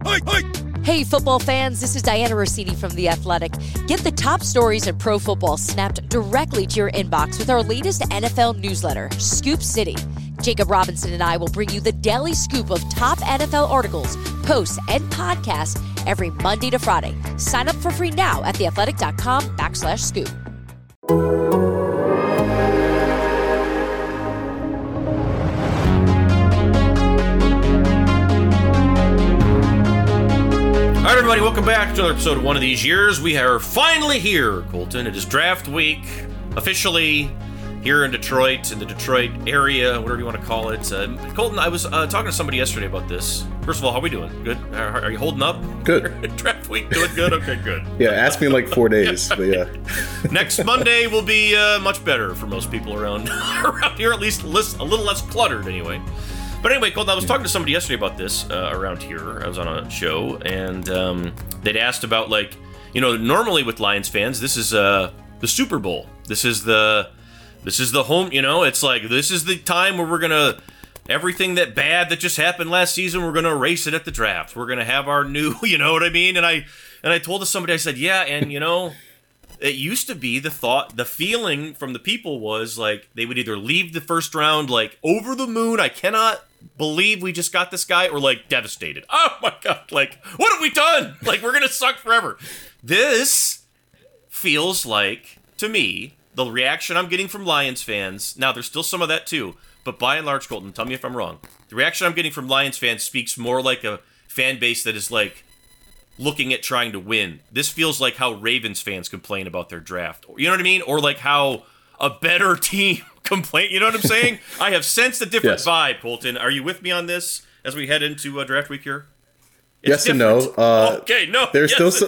Hey, football fans, this is Diana Rossini from The Athletic. Get the top stories in pro football snapped directly to your inbox with our latest NFL newsletter, Scoop City. Jacob Robinson and I will bring you the daily scoop of top NFL articles, posts, and podcasts every Monday to Friday. Sign up for free now at theathletic.com/scoop. All right, everybody, welcome back to another episode of One of These Years. We are finally here, Colton. It is draft week, officially here in Detroit, in the Detroit area, whatever you want to call it. Colton, I was talking to somebody yesterday about this. First of all, how are we doing? Good? Are you holding up? Good. Draft week, doing good? Okay, good. Yeah, ask me in like 4 days, but yeah. Next Monday will be much better for most people around here, at least a little less cluttered anyway. But anyway, Colton, I was talking to somebody yesterday about this around here. I was on a show, and they'd asked about, like, you know, normally with Lions fans, this is the Super Bowl. This is the home, you know, it's like, this is the time where we're going to, everything that bad that just happened last season, we're going to erase it at the draft. We're going to have our new, you know what I mean? And I told somebody, I said, yeah, and, you know, it used to be the feeling from the people was, like, they would either leave the first round, like, over the moon, I cannot believe we just got this guy, or, like, devastated. Oh, my God, like, what have we done? Like, we're going to suck forever. This feels like, to me, the reaction I'm getting from Lions fans, now there's still some of that too, but by and large, Colton, tell me if I'm wrong, the reaction I'm getting from Lions fans speaks more like a fan base that is, like, looking at trying to win. This feels like how Ravens fans complain about their draft. You know what I mean? Or like how a better team complain. You know what I'm saying? I have sensed a different vibe, Colton. Are you with me on this as we head into draft week here? It's yes different. And no. Okay, no. There's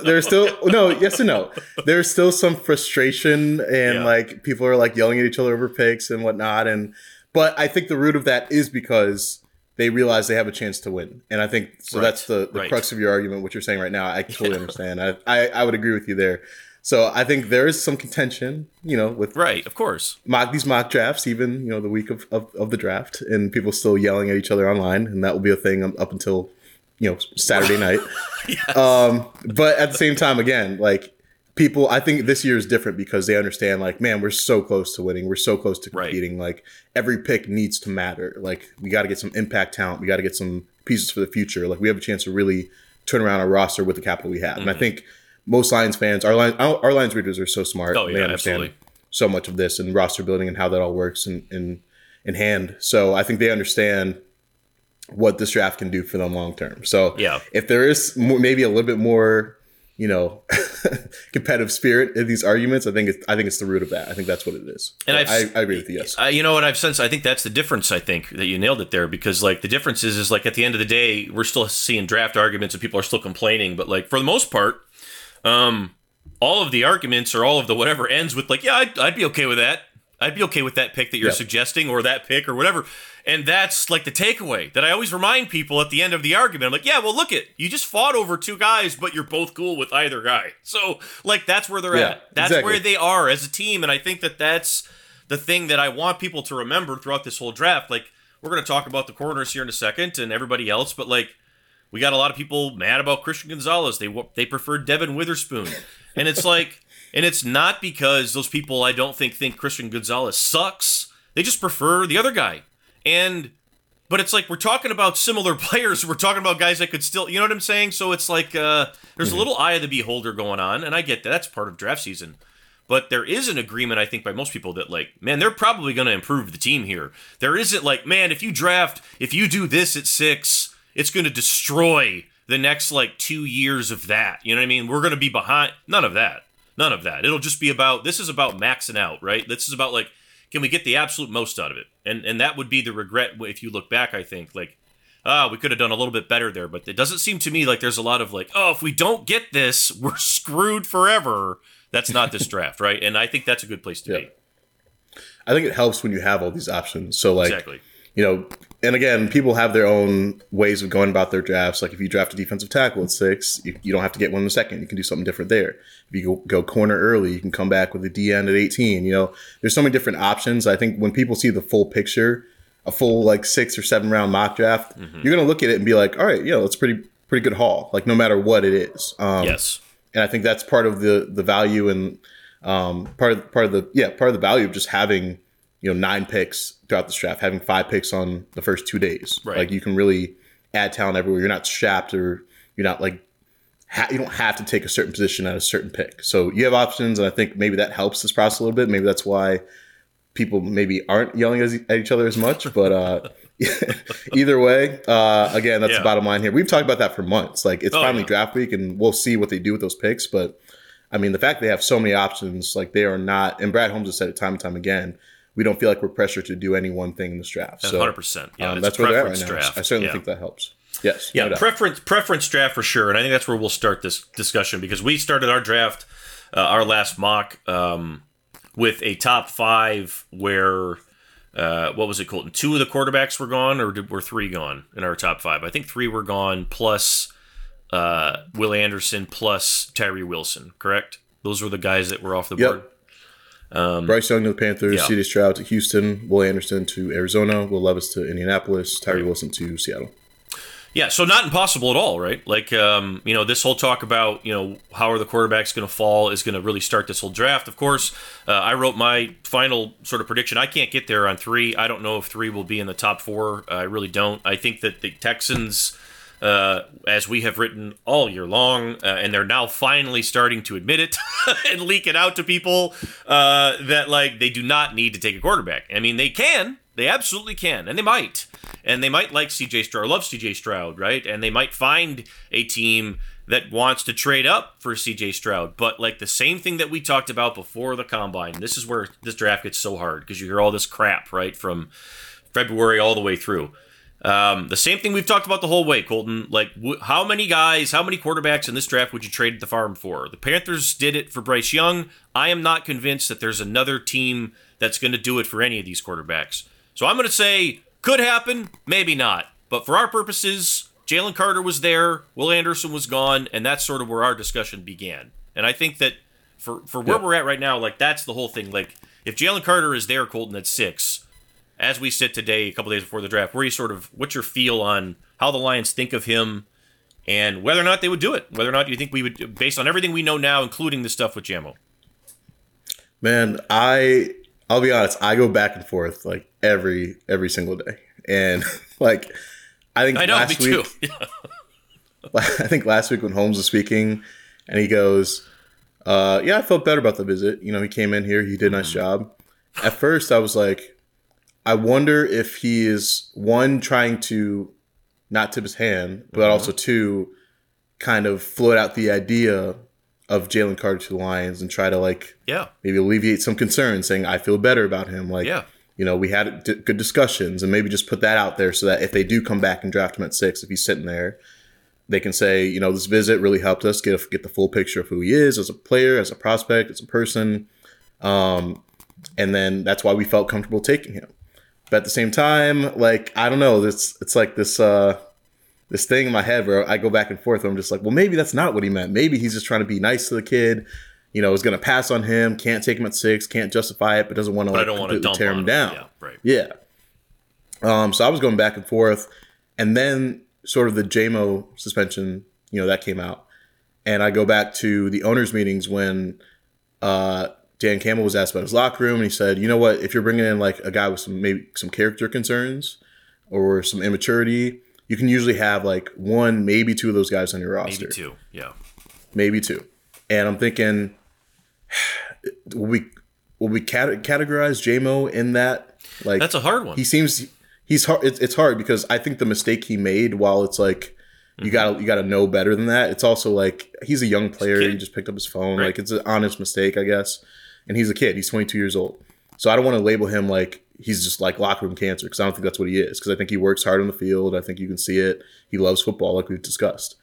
yes and no. There's still some frustration and like people are like yelling at each other over picks and whatnot. But I think the root of that is because they realize they have a chance to win. And I think so. Right. That's the crux of your argument, what you're saying right now. I totally understand. I would agree with you there. So I think there is some contention, you know, with of course, these mock drafts, even, you know, the week of the draft, and people still yelling at each other online, and that will be a thing up until, you know, Saturday night. Yes. But at the same time, again, like, people, I think this year is different because they understand, like, man, we're so close to winning. We're so close to competing. Right. Like, every pick needs to matter. Like, we got to get some impact talent. We got to get some pieces for the future. Like, we have a chance to really turn around our roster with the capital we have. Mm-hmm. And I think most Lions fans, our Lions readers are so smart. Oh, yeah, they understand absolutely. So much of this and roster building and how that all works in hand. So I think they understand what this draft can do for them long term. So if there is maybe a little bit more, you know, competitive spirit in these arguments, I think it's the root of that. I think that's what it is. And I agree with you. Yes. You know what I've sensed? I think that's the difference. I think that you nailed it there, because like the difference is like at the end of the day, we're still seeing draft arguments and people are still complaining. But like for the most part, all of the arguments or all of the whatever ends with like, yeah, I'd be okay with that. I'd be okay with that pick that you're suggesting, or that pick or whatever. And that's like the takeaway that I always remind people at the end of the argument. I'm like, yeah, well, look you just fought over two guys, but you're both cool with either guy. So like, that's where they're at. That's where they are as a team. And I think that that's the thing that I want people to remember throughout this whole draft. Like, we're going to talk about the corners here in a second and everybody else, but like, we got a lot of people mad about Christian Gonzalez. They preferred Devin Witherspoon. And it's like, and it's not because those people I don't think Christian Gonzalez sucks. They just prefer the other guy. But it's like, we're talking about similar players. We're talking about guys that could still, you know what I'm saying? So it's like, there's a little eye of the beholder going on. And I get that. That's part of draft season. But there is an agreement, I think, by most people that like, man, they're probably going to improve the team here. There isn't like, man, if you do this at 6, it's going to destroy the next like 2 years of that. You know what I mean? We're going to be behind. None of that. It'll just be this is about maxing out, right? This is about like, can we get the absolute most out of it? And that would be the regret if you look back, I think, like, we could have done a little bit better there. But it doesn't seem to me like there's a lot of like, if we don't get this, we're screwed forever. That's not this draft, right? And I think that's a good place to be. I think it helps when you have all these options. So like, you know, and again, people have their own ways of going about their drafts. Like if you draft a defensive tackle at 6, you don't have to get one in the second. You can do something different there. If you go corner early, you can come back with a DN at 18. You know, there's so many different options. I think when people see the full picture, a full like 6 or 7 round mock draft, you're going to look at it and be like, all right, that's pretty pretty good haul, like no matter what it is. Yes. And I think that's part of the value and part of the value of just having 9 picks throughout the draft, having 5 picks on the first 2 days. Right. Like you can really add talent everywhere. You're not strapped, or you're not like you don't have to take a certain position at a certain pick. So you have options, and I think maybe that helps this process a little bit. Maybe that's why people maybe aren't yelling at each other as much. But either way, again, that's the bottom line here. We've talked about that for months. Like it's finally draft week, and we'll see what they do with those picks. But I mean, the fact they have so many options, like they are not. And Brad Holmes has said it time and time again. We don't feel like we're pressured to do any one thing in this draft. So 100%. Yeah, that's where they're at right now. Draft. I certainly think that helps. Yes. Yeah, no preference draft for sure. And I think that's where we'll start this discussion, because we started our draft, our last mock, with a top 5 where, what was it, Colton? 2 of the quarterbacks were gone, or were 3 gone in our top 5? I think 3 were gone, plus Will Anderson, plus Tyree Wilson, correct? Those were the guys that were off the board. Bryce Young to the Panthers, C.J. Stroud to Houston, Will Anderson to Arizona, Will Levis to Indianapolis, Tyree Wilson to Seattle. Yeah, so not impossible at all, right? Like, this whole talk about, how are the quarterbacks going to fall is going to really start this whole draft. Of course, I wrote my final sort of prediction. I can't get there on 3. I don't know if 3 will be in the top 4. I really don't. I think that the Texans, as we have written all year long, and they're now finally starting to admit it and leak it out to people, that, like, they do not need to take a quarterback. I mean, they can. They absolutely can, and they might. And they might like C.J. Stroud, love C.J. Stroud, right? And they might find a team that wants to trade up for C.J. Stroud. But like the same thing that we talked about before the Combine, this is where this draft gets so hard, because you hear all this crap, right, from February all the way through. The same thing we've talked about the whole way, Colton. Like, how many quarterbacks in this draft would you trade the farm for? The Panthers did it for Bryce Young. I am not convinced that there's another team that's going to do it for any of these quarterbacks. So I'm going to say could happen, maybe not. But for our purposes, Jalen Carter was there, Will Anderson was gone, and that's sort of where our discussion began. And I think that for where we're at right now, like, that's the whole thing. Like, if Jalen Carter is there, Colton, at 6, as we sit today, a couple days before the draft, what's your feel on how the Lions think of him and whether or not they would do it? Whether or not you think we would, based on everything we know now, including the stuff with Jamo? Man, I'll be honest, I go back and forth like every single day. And like I think last week, I think last week when Holmes was speaking and he goes, I felt better about the visit. He came in here, he did a nice job. At first I was like, I wonder if he is, 1, trying to not tip his hand, but also 2, kind of float out the idea of Jalen Carter to the Lions and try to maybe alleviate some concerns, saying I feel better about him. We had good discussions, and maybe just put that out there so that if they do come back and draft him at 6, if he's sitting there, they can say, this visit really helped us get the full picture of who he is as a player, as a prospect, as a person. And then that's why we felt comfortable taking him. But at the same time, like, I don't know, it's like this thing in my head where I go back and forth. Where I'm just like, well, maybe that's not what he meant. Maybe he's just trying to be nice to the kid. Is going to pass on him. Can't take him at 6. Can't justify it, but doesn't want to completely tear him down. Yeah, right. Yeah. So I was going back and forth, and then sort of the JMO suspension, that came out, and I go back to the owners' meetings when Dan Campbell was asked about his locker room, and he said, you know what, if you're bringing in like a guy with some character concerns or some immaturity, you can usually have like 1, maybe 2 of those guys on your roster. Maybe 2, yeah. Maybe 2. And I'm thinking, will we categorize JMO in that? Like, that's a hard one. He's hard. It's hard because I think the mistake he made, while it's like you gotta know better than that, it's also like he's a young player. He just picked up his phone. Right. Like, it's an honest mistake, I guess. And he's a kid. He's 22 years old. So I don't want to label him like he's just like locker room cancer, because I don't think that's what he is. Because I think he works hard on the field. I think you can see it. He loves football, like we've discussed.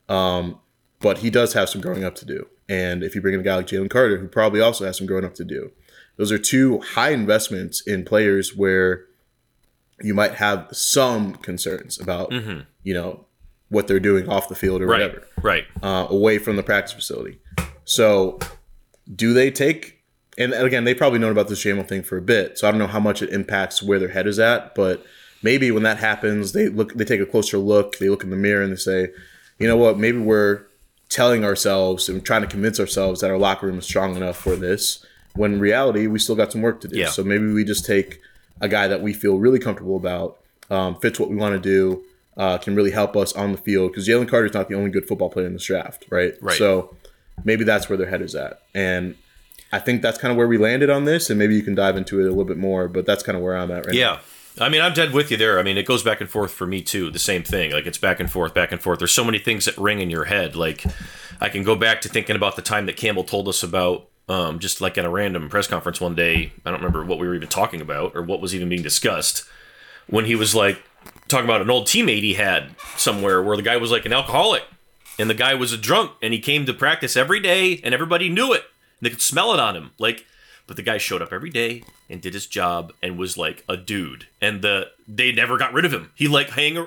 But he does have some growing up to do. And if you bring in a guy like Jalen Carter, who probably also has some growing up to do, those are 2 high investments in players where you might have some concerns about, what they're doing off the field or whatever. Right. Away from the practice facility. So do they take, and again, they've probably known about this JMO thing for a bit, so I don't know how much it impacts where their head is at, but maybe when that happens, they take a closer look, they look in the mirror and they say, you know what, maybe we're telling ourselves and trying to convince ourselves that our locker room is strong enough for this, when in reality, we still got some work to do. Yeah. So maybe we just take a guy that we feel really comfortable about, fits what we want to do, can really help us on the field. Because Jalen Carter's not the only good football player in this draft, right? So maybe that's where their head is at. And I think that's kind of where we landed on this, and maybe you can dive into it a little bit more, but that's kind of where I'm at right now. Yeah. I mean, I'm dead with you there. I mean, it goes back and forth for me, too. The same thing. Like, it's back and forth, back and forth. There's so many things that ring in your head. Like, I can go back to thinking about the time that Campbell told us about, just like in a random press conference one day. I don't remember what we were even talking about or what was even being discussed. When he was, like, talking about an old teammate he had somewhere where the guy was, like, an alcoholic. And the guy was a drunk. And he came to practice every day, and everybody knew it. And they could smell it on him. Like... But the guy showed up every day and did his job and was like a dude. And they never got rid of him. He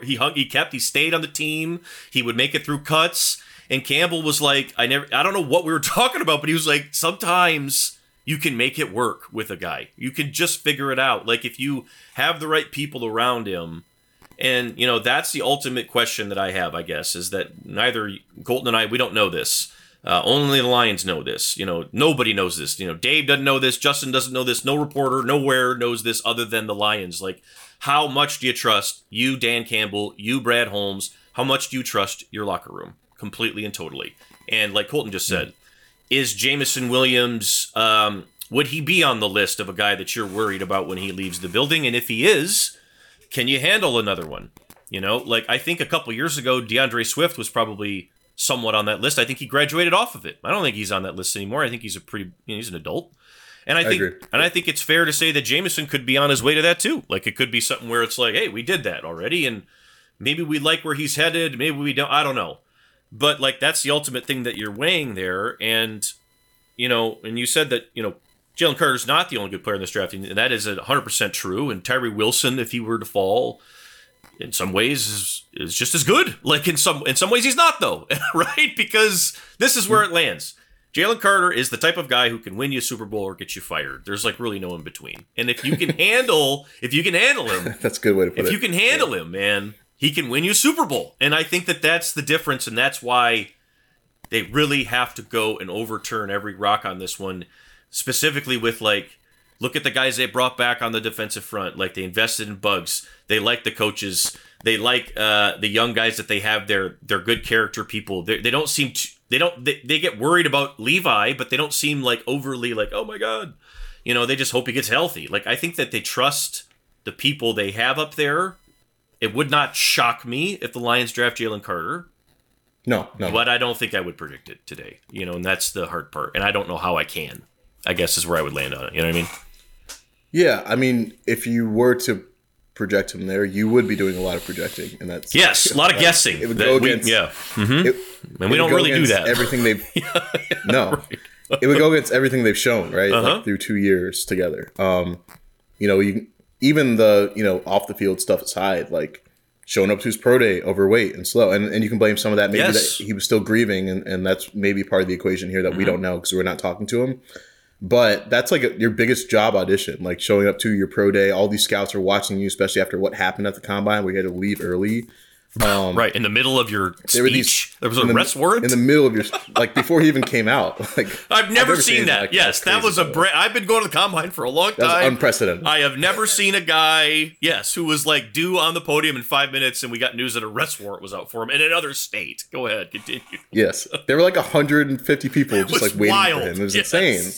he stayed on the team. He would make it through cuts. And Campbell was like, I don't know what we were talking about, but he was like, sometimes you can make it work with a guy. You can just figure it out. Like if you have the right people around him. And, you know, that's the ultimate question that I have, I guess, is that neither Colton and I, we don't know this. Only the Lions know this. You know, nobody knows this. You know, Dave doesn't know this. Justin doesn't know this. No reporter nowhere knows this other than the Lions. Like, how much do you trust you, Dan Campbell, you, Brad Holmes? How much do you trust your locker room? Completely and totally. And like Colton just said, is Jameson Williams, would he be on the list of a guy that you're worried about when he leaves the building? And if he is, can you handle another one? You know, like I think a couple years ago, DeAndre Swift was probably somewhat on that list. I think he graduated off of it. I don't think he's on that list anymore. I think he's he's an adult. And I think it's fair to say that Jameson could be on his way to that too. Like it could be something where it's like, hey, we did that already, and maybe we like where he's headed, maybe we don't. I don't know. But like that's the ultimate thing that you're weighing there. And you know, and you said that, you know, Jalen Carter's not the only good player in this draft, and that is 100% true. And Tyree Wilson, if he were to fall, in some ways is just as good. Like in some ways he's not though, right? Because this is where it lands. Jalen Carter is the type of guy who can win you a Super Bowl or get you fired. There's like really no in between. And if you can handle him, that's a good way to put it. If you can handle him, man, he can win you a Super Bowl. And I think that that's the difference, and that's why they really have to go and overturn every rock on this one, specifically with like, look at the guys they brought back on the defensive front. Like they invested in Bugs. They like the coaches. They like the young guys that they have. They're good character people. They don't seem to, they get worried about Levi, but they don't seem like overly like, oh my God, you know, they just hope he gets healthy. Like I think that they trust the people they have up there. It would not shock me if the Lions draft Jalen Carter. No. But I don't think I would predict it today. You know, and that's the hard part. And I don't know how I can, I guess is where I would land on it. You know what I mean? Yeah, I mean, if you were to project him there, you would be doing a lot of projecting, and that's a lot of guessing. It would go against, and we don't really do that. Everything they've right. It would go against everything they've shown, right? Like through 2 years together. You know, even the off the field stuff aside, like showing up to his pro day overweight and slow, and you can blame some of that maybe that he was still grieving, and that's maybe part of the equation here that we don't know because we're not talking to him. But that's like your biggest job audition, like showing up to your pro day. All these scouts are watching you, especially after what happened at the combine. We had to leave early. Right, in the middle of your speech. There was an arrest warrant? In the middle of your, like before he even came out. Like I've never seen that. Like, yes, that was I've been going to the combine for a long time. That's unprecedented. I have never seen a guy, who was like due on the podium in 5 minutes, and we got news that an arrest warrant was out for him in another state. Go ahead, continue. Yes, there were like 150 people just like waiting for him. It was insane.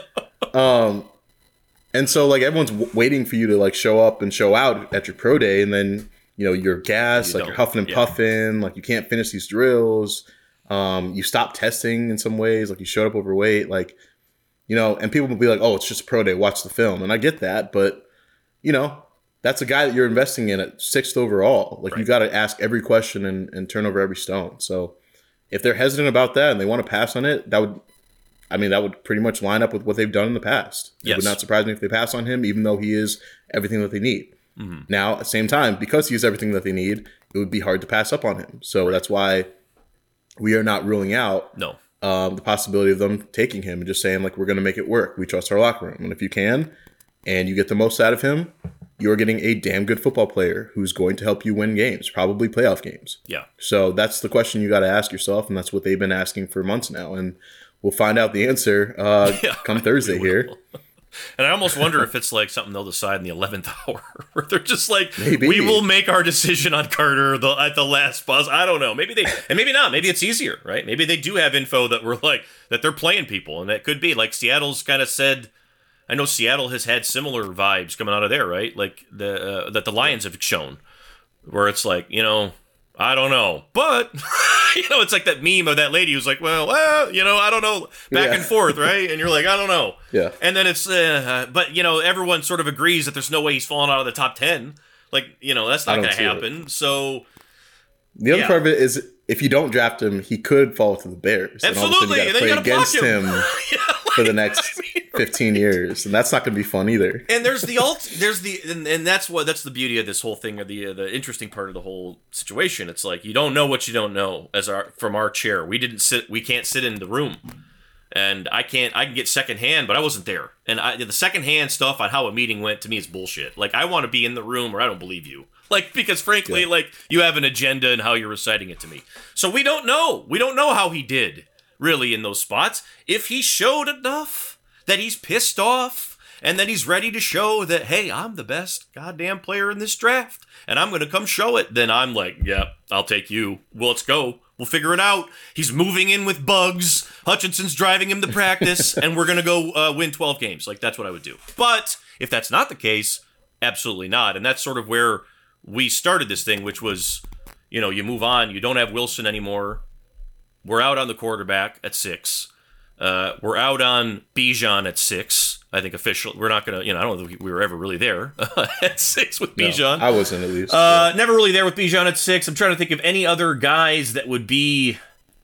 And so like everyone's waiting for you to like show up and show out at your pro day, and then you're gassed, like you're huffing and puffing, like you can't finish these drills. You stop testing in some ways, like you showed up overweight, like and people will be like, oh, it's just a pro day, watch the film. And I get that, but that's a guy that you're investing in at 6th overall. Like you got to ask every question and turn over every stone. So if they're hesitant about that and they want to pass on it, that would pretty much line up with what they've done in the past. It would not surprise me if they pass on him, even though he is everything that they need. Mm-hmm. Now, at the same time, because he is everything that they need, it would be hard to pass up on him. So that's why we are not ruling out the possibility of them taking him and just saying, like, we're going to make it work. We trust our locker room. And if you can, and you get the most out of him, you're getting a damn good football player who's going to help you win games, probably playoff games. Yeah. So that's the question you got to ask yourself, and that's what they've been asking for months now. And we'll find out the answer come Thursday here. And I almost wonder if it's like something they'll decide in the 11th hour, where they're just like, Maybe. we will make our decision on Carter at the last buzz. I don't know. Maybe and maybe not. Maybe it's easier, right? Maybe they do have info that we're like, that they're playing people, and that could be like Seattle's kind of said. I know Seattle has had similar vibes coming out of there, right? Like that the Lions have shown, where it's like, I don't know, but it's like that meme of that lady who's like, well, I don't know, back and forth, right? And you're like, I don't know, yeah. And then it's, but everyone sort of agrees that there's no way he's falling out of the top 10. Like, that's not going to happen. So the other part of it is, if you don't draft him, he could fall to the Bears. Absolutely, and then you got to play against him for the next 15 years, and that's not going to be fun either. And there's the and that's the beauty of this whole thing, or the interesting part of the whole situation. It's like, you don't know what you don't know. From our chair, we can't sit in the room, and I can get secondhand, but I wasn't there. And the secondhand stuff on how a meeting went, to me, is bullshit. Like, I want to be in the room, or I don't believe you. Like, because frankly, like, you have an agenda and how you're reciting it to me. So we don't know. We don't know how he did, really, in those spots. If he showed enough that he's pissed off, and that he's ready to show that, hey, I'm the best goddamn player in this draft, and I'm going to come show it, then I'm like, yeah, I'll take you. Well, let's go. We'll figure it out. He's moving in with bugs. Hutchinson's driving him to practice, and we're going to go win 12 games. Like, that's what I would do. But if that's not the case, absolutely not. And that's sort of where we started this thing, which was, you move on. You don't have Wilson anymore. We're out on the quarterback at 6. We're out on Bijan at 6. I think officially. We're not going to, I don't think we were ever really there at 6 with Bijan. No, I wasn't, at least. Never really there with Bijan at 6. I'm trying to think of any other guys that would be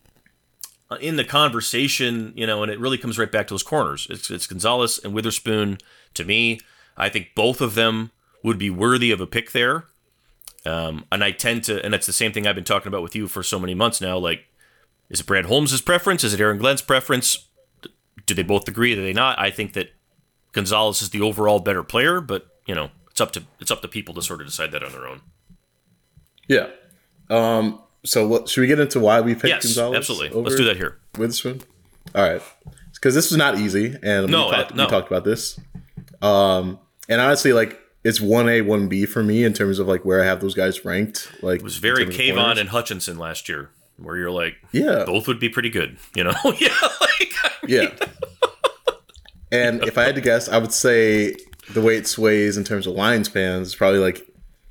in the conversation, and it really comes right back to those corners. It's Gonzalez and Witherspoon. To me, I think both of them would be worthy of a pick there. And I tend to, and that's the same thing I've been talking about with you for so many months now. Like, is it Brad Holmes' preference? Is it Aaron Glenn's preference? Do they both agree? Do they not? I think that Gonzalez is the overall better player, but it's up to people to sort of decide that on their own. Yeah. So should we get into why we picked Gonzalez? Absolutely. Let's do that here. Witherspoon. All right, because this was not easy, and we talked about this. And honestly, like, it's 1A, 1B for me in terms of like where I have those guys ranked. Like, it was very Kayvon and Hutchinson last year, where you're like, yeah, both would be pretty good, yeah. And if I had to guess, I would say the way it sways in terms of Lions fans is probably like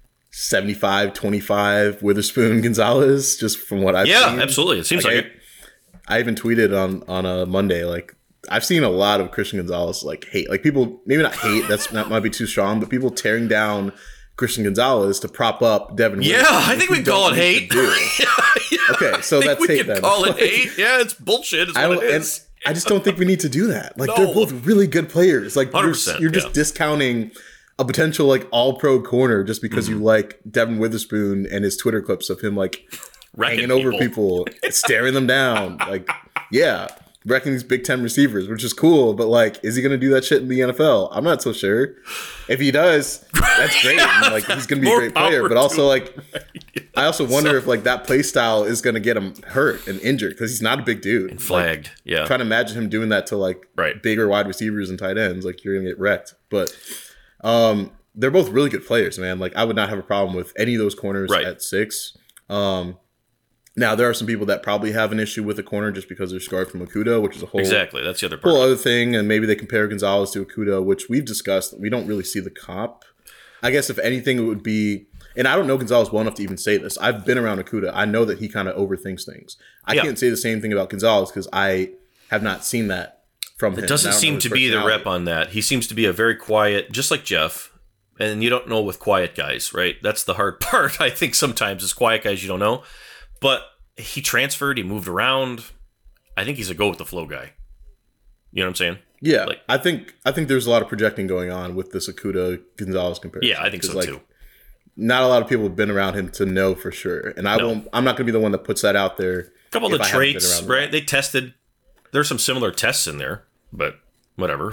75-25 Witherspoon Gonzalez, just from what I've seen. Yeah, absolutely. It seems like it. I even tweeted on a Monday, like, I've seen a lot of Christian Gonzalez hate, like, people, maybe not hate, that might be too strong, but people tearing down Christian Gonzalez to prop up Devin Witherspoon. Yeah, I think we call it hate. Yeah. Okay, so that's hate then. We can call it hate. Yeah, it's bullshit. It's what it is. I just don't think we need to do that. Like, they're both really good players. Like, you're just discounting a potential, like, all-pro corner just because you like Devin Witherspoon and his Twitter clips of him, like, hanging over people, staring them down. Like, yeah, wrecking these Big Ten receivers, which is cool, but, like, is he going to do that shit in the NFL? I'm not so sure. If he does, that's great. And, like, he's going to be a great player. But also, like, I also wonder if, like, that play style is going to get him hurt and injured because he's not a big dude. And flagged, like, trying to imagine him doing that to, like, bigger wide receivers and tight ends. Like, you're going to get wrecked. But they're both really good players, man. Like, I would not have a problem with any of those corners at 6. Now, there are some people that probably have an issue with a corner just because they're scarred from Okudah, which is a whole that's the other part. Whole other thing, and maybe they compare Gonzalez to Okudah, which we've discussed. We don't really see the comp. I guess if anything, it would be, and I don't know Gonzalez well enough to even say this. I've been around Okudah. I know that he kind of overthinks things. I can't say the same thing about Gonzalez because I have not seen that from him. It doesn't seem to be the rep on that. He seems to be a very quiet, just like Jeff. And you don't know with quiet guys, right? That's the hard part, I think, sometimes, is quiet guys you don't know. But he transferred, he moved around. I think he's a go-with-the-flow guy. You know what I'm saying? Yeah, like, I think there's a lot of projecting going on with this Okudah-Gonzalez comparison. Yeah, I think so, too. Not a lot of people have been around him to know for sure. And I'm not going to be the one that puts that out there. A couple of the traits, right? They tested. There's some similar tests in there, but whatever.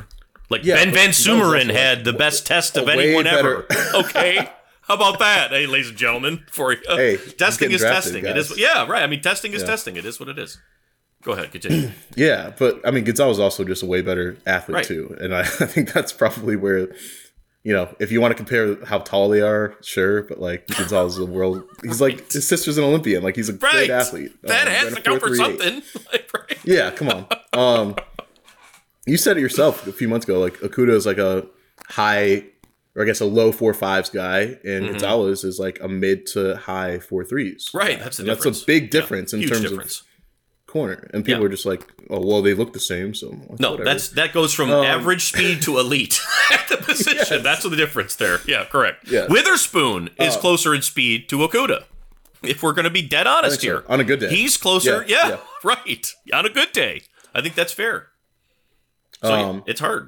Like Ben Van Sumeren had the best test of anyone ever. Okay. How about that, hey, ladies and gentlemen? Hey, testing is drafted, testing. guys. It is, yeah, right. I mean, testing is testing. It is what it is. Go ahead, continue. Yeah, but I mean, Gonzalez is also just a way better athlete too, and I think that's probably where, if you want to compare how tall they are, sure, but like Gonzalez is a world. He's like his sister's an Olympian. Like he's a great athlete. That has to count for something. Right? Yeah, come on. You said it yourself a few months ago. Like Okudah is like a high, or I guess a low 4.5s guy, and Gonzalez is like a mid to high 4.3s. Right, that's the difference. That's a big difference in terms of corner, and people are just like, "Oh, well, they look the same." So no, whatever. that goes from average speed to elite at the position. Yes. That's the difference there. Yeah, correct. Yeah. Witherspoon is closer in speed to Okudah. If we're going to be dead honest here, on a good day, he's closer. Yeah, right. On a good day, I think that's fair. So it's hard.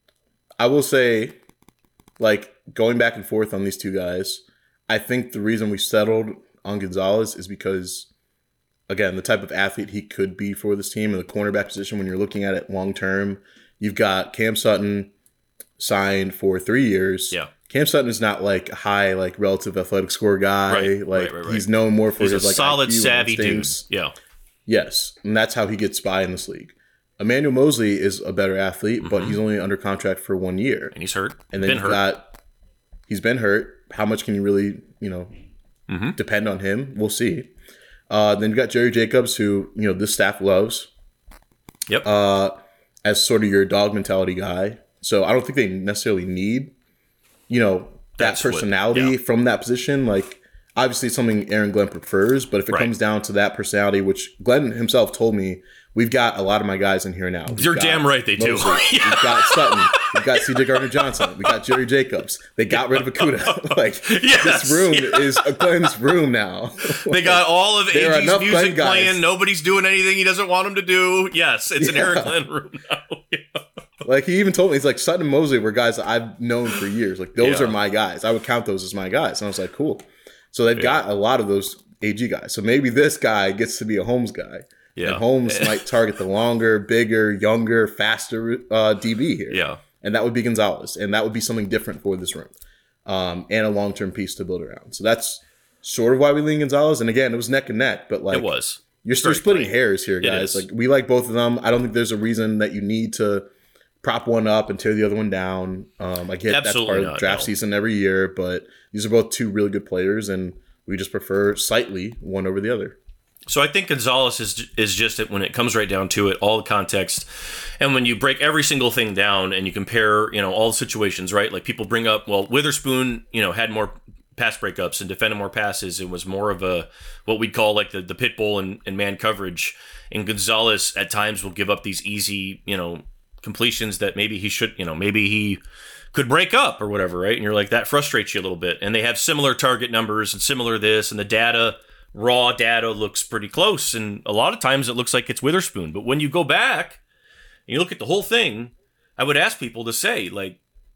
I will say, like going back and forth on these two guys, I think the reason we settled on Gonzalez is because, again, the type of athlete he could be for this team in the cornerback position when you're looking at it long term. You've got Cam Sutton signed for 3 years. Yeah. Cam Sutton is not like a high, like relative athletic score guy. Right. He's known more for his like solid, IQ savvy dude. Yeah. Yes. And that's how he gets by in this league. Emmanuel Mosley is a better athlete, but he's only under contract for 1 year. And he's hurt. And then he's been hurt. How much can you really, depend on him? We'll see. Then you got Jerry Jacobs, who, this staff loves. Yep. As sort of your dog mentality guy. So I don't think they necessarily need, that personality from that position. Like, obviously it's something Aaron Glenn prefers, but if it comes down to that personality, which Glenn himself told me, we've got a lot of my guys in here now. You're damn right they do. We've got Sutton. We've got C.J. Gardner-Johnson. We got Jerry Jacobs. They got rid of Okudah. This room is a Glenn's room now. They got all of AG's music playing. Nobody's doing anything he doesn't want them to do. Yes, it's an Aaron Glenn room now. Like, he even told me, he's like, Sutton and Mosley were guys that I've known for years. Like, those are my guys. I would count those as my guys. And I was like, cool. So they've got a lot of those AG guys. So maybe this guy gets to be a Holmes guy. Yeah. And Holmes might target the longer, bigger, younger, faster DB here. Yeah. And that would be Gonzalez. And that would be something different for this room. And a long-term piece to build around. So that's sort of why we lean Gonzalez. And again, it was neck and neck. But like, it was. You're still splitting hairs here, guys. Like, we like both of them. I don't think there's a reason that you need to prop one up and tear the other one down. I get that's part of the draft season every year. But these are both two really good players. And we just prefer slightly one over the other. So I think Gonzalez is just that when it comes right down to it, all the context, and when you break every single thing down and you compare, all the situations, right? Like people bring up, well, Witherspoon, had more pass breakups and defended more passes. It was more of a what we'd call like the pit bull and man coverage. And Gonzalez at times will give up these easy, completions that maybe he should, maybe he could break up or whatever, right? And you're like, that frustrates you a little bit. And they have similar target numbers and similar this, and the data. Raw data looks pretty close, and a lot of times it looks like it's Witherspoon. But when you go back and you look at the whole thing, I would ask people to say, like,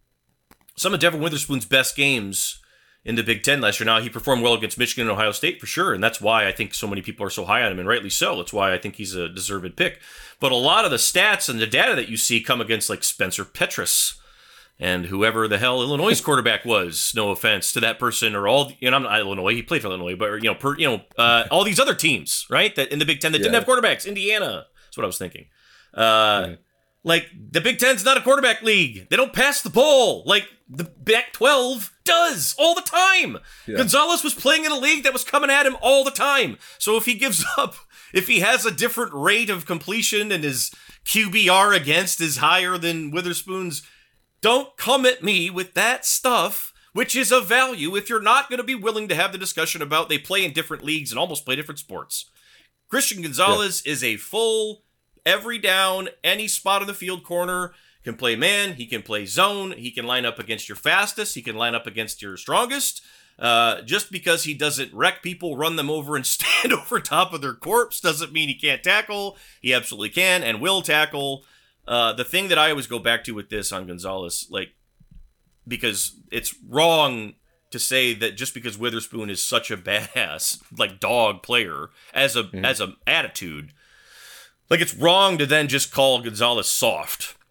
some of Devin Witherspoon's best games in the Big Ten last year. Now, he performed well against Michigan and Ohio State for sure, and that's why I think so many people are so high on him, and rightly so. That's why I think he's a deserved pick. But a lot of the stats and the data that you see come against, like, Spencer Petras and whoever the hell Illinois' quarterback was. No offense to that person or all. I'm not Illinois. He played for Illinois, but all these other teams, right? That in the Big Ten that didn't have quarterbacks. Indiana. That's what I was thinking. Like the Big Ten's not a quarterback league. They don't pass the ball like the Pac-12 does all the time. Yeah. Gonzalez was playing in a league that was coming at him all the time. So if he gives up, if he has a different rate of completion and his QBR against is higher than Witherspoon's. Don't come at me with that stuff, which is of value if you're not going to be willing to have the discussion about they play in different leagues and almost play different sports. Christian Gonzalez is a full, every down, any spot on the field corner, can play man, he can play zone, he can line up against your fastest, he can line up against your strongest. Just because he doesn't wreck people, run them over, and stand over top of their corpse doesn't mean he can't tackle. He absolutely can and will tackle. The thing that I always go back to with this on Gonzalez, like, because it's wrong to say that just because Witherspoon is such a badass, like, dog player as a attitude, like, it's wrong to then just call Gonzalez soft.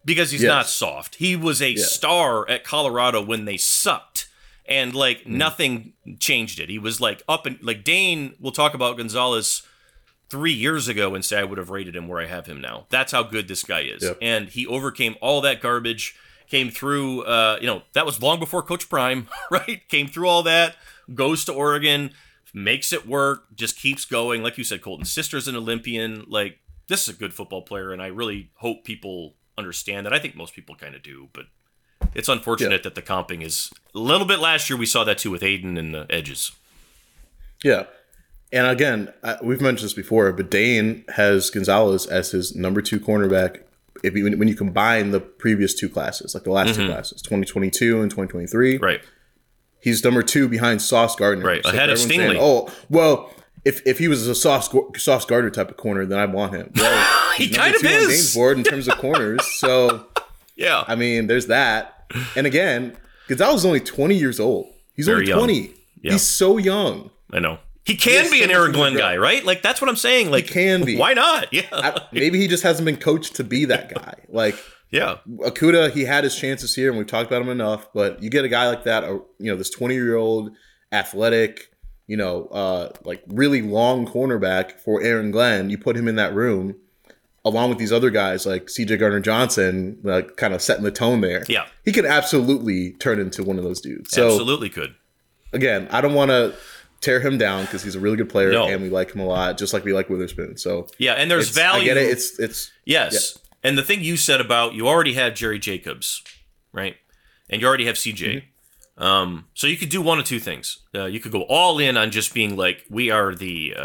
because he's not soft. He was a star at Colorado when they sucked, and like nothing changed it. He was like up and like Dane. We'll talk about Gonzalez 3 years ago and say I would have rated him where I have him now. That's how good this guy is, and he overcame all that garbage. Came through. That was long before Coach Prime, right? Came through all that. Goes to Oregon, makes it work. Just keeps going. Like you said, Colton's sister's an Olympian. Like, this is a good football player, and I really hope people understand that. I think most people kind of do, but it's unfortunate that the comping is a little bit. Last year we saw that too with Aiden and the edges. Yeah, and again, we've mentioned this before, but Dane has Gonzalez as his number 2 cornerback. When you combine the previous 2 classes, like the last 2 classes, 2022 and 2023, right? He's number 2 behind Sauce Gardner, right? So ahead of Stingley. Saying, oh, well. If he was a Sauce Gardner type of corner, then I'd want him. Well, he kind of is. On Dane's board in terms of corners. So, yeah. I mean, there's that. And again, Gonzalez is only 20 years old. He's Very only young. 20. Yeah. He's so young. I know. He can be an Aaron Glenn guy, right? Like, that's what I'm saying. Like, he can be. Why not? Yeah. Maybe he just hasn't been coached to be that guy. Like, yeah. Okudah, he had his chances here, and we've talked about him enough. But you get a guy like that, this 20-year-old athletic, like really long cornerback for Aaron Glenn. You put him in that room along with these other guys like CJ Gardner-Johnson, like kind of setting the tone there. Yeah. He could absolutely turn into one of those dudes. So, absolutely could. Again, I don't want to tear him down because he's a really good player and we like him a lot, just like we like Witherspoon. So yeah, and there's value. I get it. It's yes. Yeah. And the thing you said about you already have Jerry Jacobs, right? And you already have CJ. So you could do one of two things. You could go all in on just being like, we are the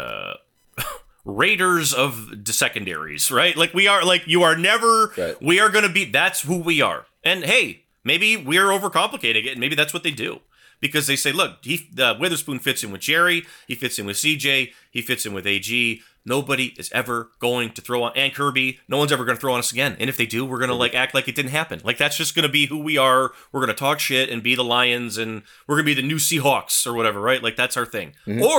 Raiders of the secondaries, right? Like we are, like you are never, we are going to be, that's who we are. And hey, maybe we're overcomplicating it. And maybe that's what they do. Because they say, look, Witherspoon fits in with Jerry. He fits in with CJ. He fits in with AG. Nobody is ever going to throw on, and Kirby, no one's ever going to throw on us again. And if they do, we're going to like act like it didn't happen. Like that's just going to be who we are. We're going to talk shit and be the Lions and we're going to be the new Seahawks or whatever, right? Like that's our thing.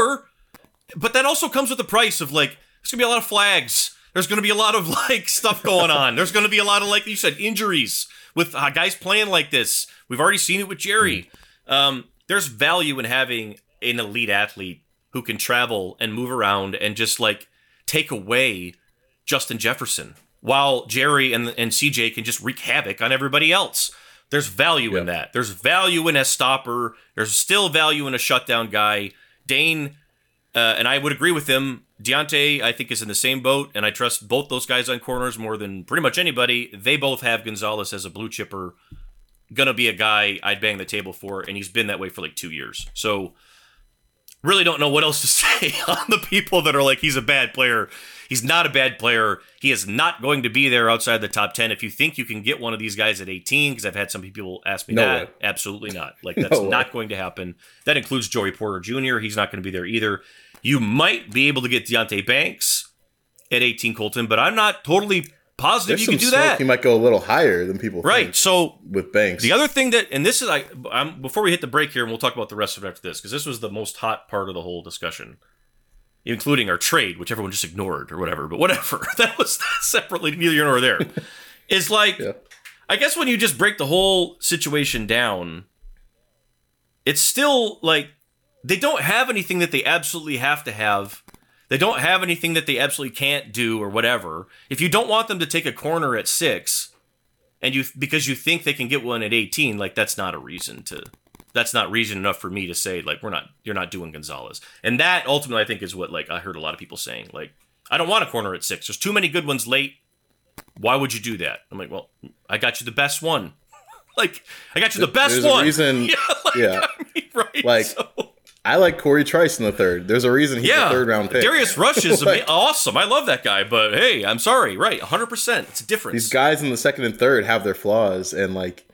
But that also comes with the price of like, there's going to be a lot of flags. There's going to be a lot of like stuff going on. There's going to be a lot of, like you said, injuries with guys playing like this. We've already seen it with Jerry. There's value in having an elite athlete who can travel and move around and just like take away Justin Jefferson while Jerry and CJ can just wreak havoc on everybody else. There's value in that. There's value in a stopper. There's still value in a shutdown guy. Dane, and I would agree with him. Deontay, I think, is in the same boat, and I trust both those guys on corners more than pretty much anybody. They both have Gonzalez as a blue chipper. Gonna be a guy I'd bang the table for, and he's been that way for like 2 years. So really don't know what else to say on the people that are like, he's a bad player. He's not a bad player. He is not going to be there outside the top 10. If you think you can get one of these guys at 18, because I've had some people ask me that, absolutely not. Like that's not going to happen. That includes Joey Porter Jr. He's not going to be there either. You might be able to get Deontay Banks at 18, Colton, but I'm not totally positive you can do that. He might go a little higher than people think. Right. So with Banks, the other thing that, and this is before we hit the break here, and we'll talk about the rest of it after this, because this was the most hot part of the whole discussion, including our trade, which everyone just ignored or whatever. But whatever, that was separately, neither here nor there. Is like, I guess when you just break the whole situation down, it's still like they don't have anything that they absolutely have to have. They don't have anything that they absolutely can't do or whatever. If you don't want them to take a corner at 6, and because you think they can get one at 18, like that's not reason enough for me to say like you're not doing Gonzalez. And that ultimately I think is what like I heard a lot of people saying, like, I don't want a corner at 6. There's too many good ones late. Why would you do that? I'm like, well, I got you the best one. Like I got you the best one. There's a reason. I mean, right. Like so. I like Corey Trice in the 3rd. There's a reason he's a 3rd round pick. Darius Rush is awesome. I love that guy, but hey, I'm sorry. Right, 100%. It's a difference. These guys in the 2nd and 3rd have their flaws, and like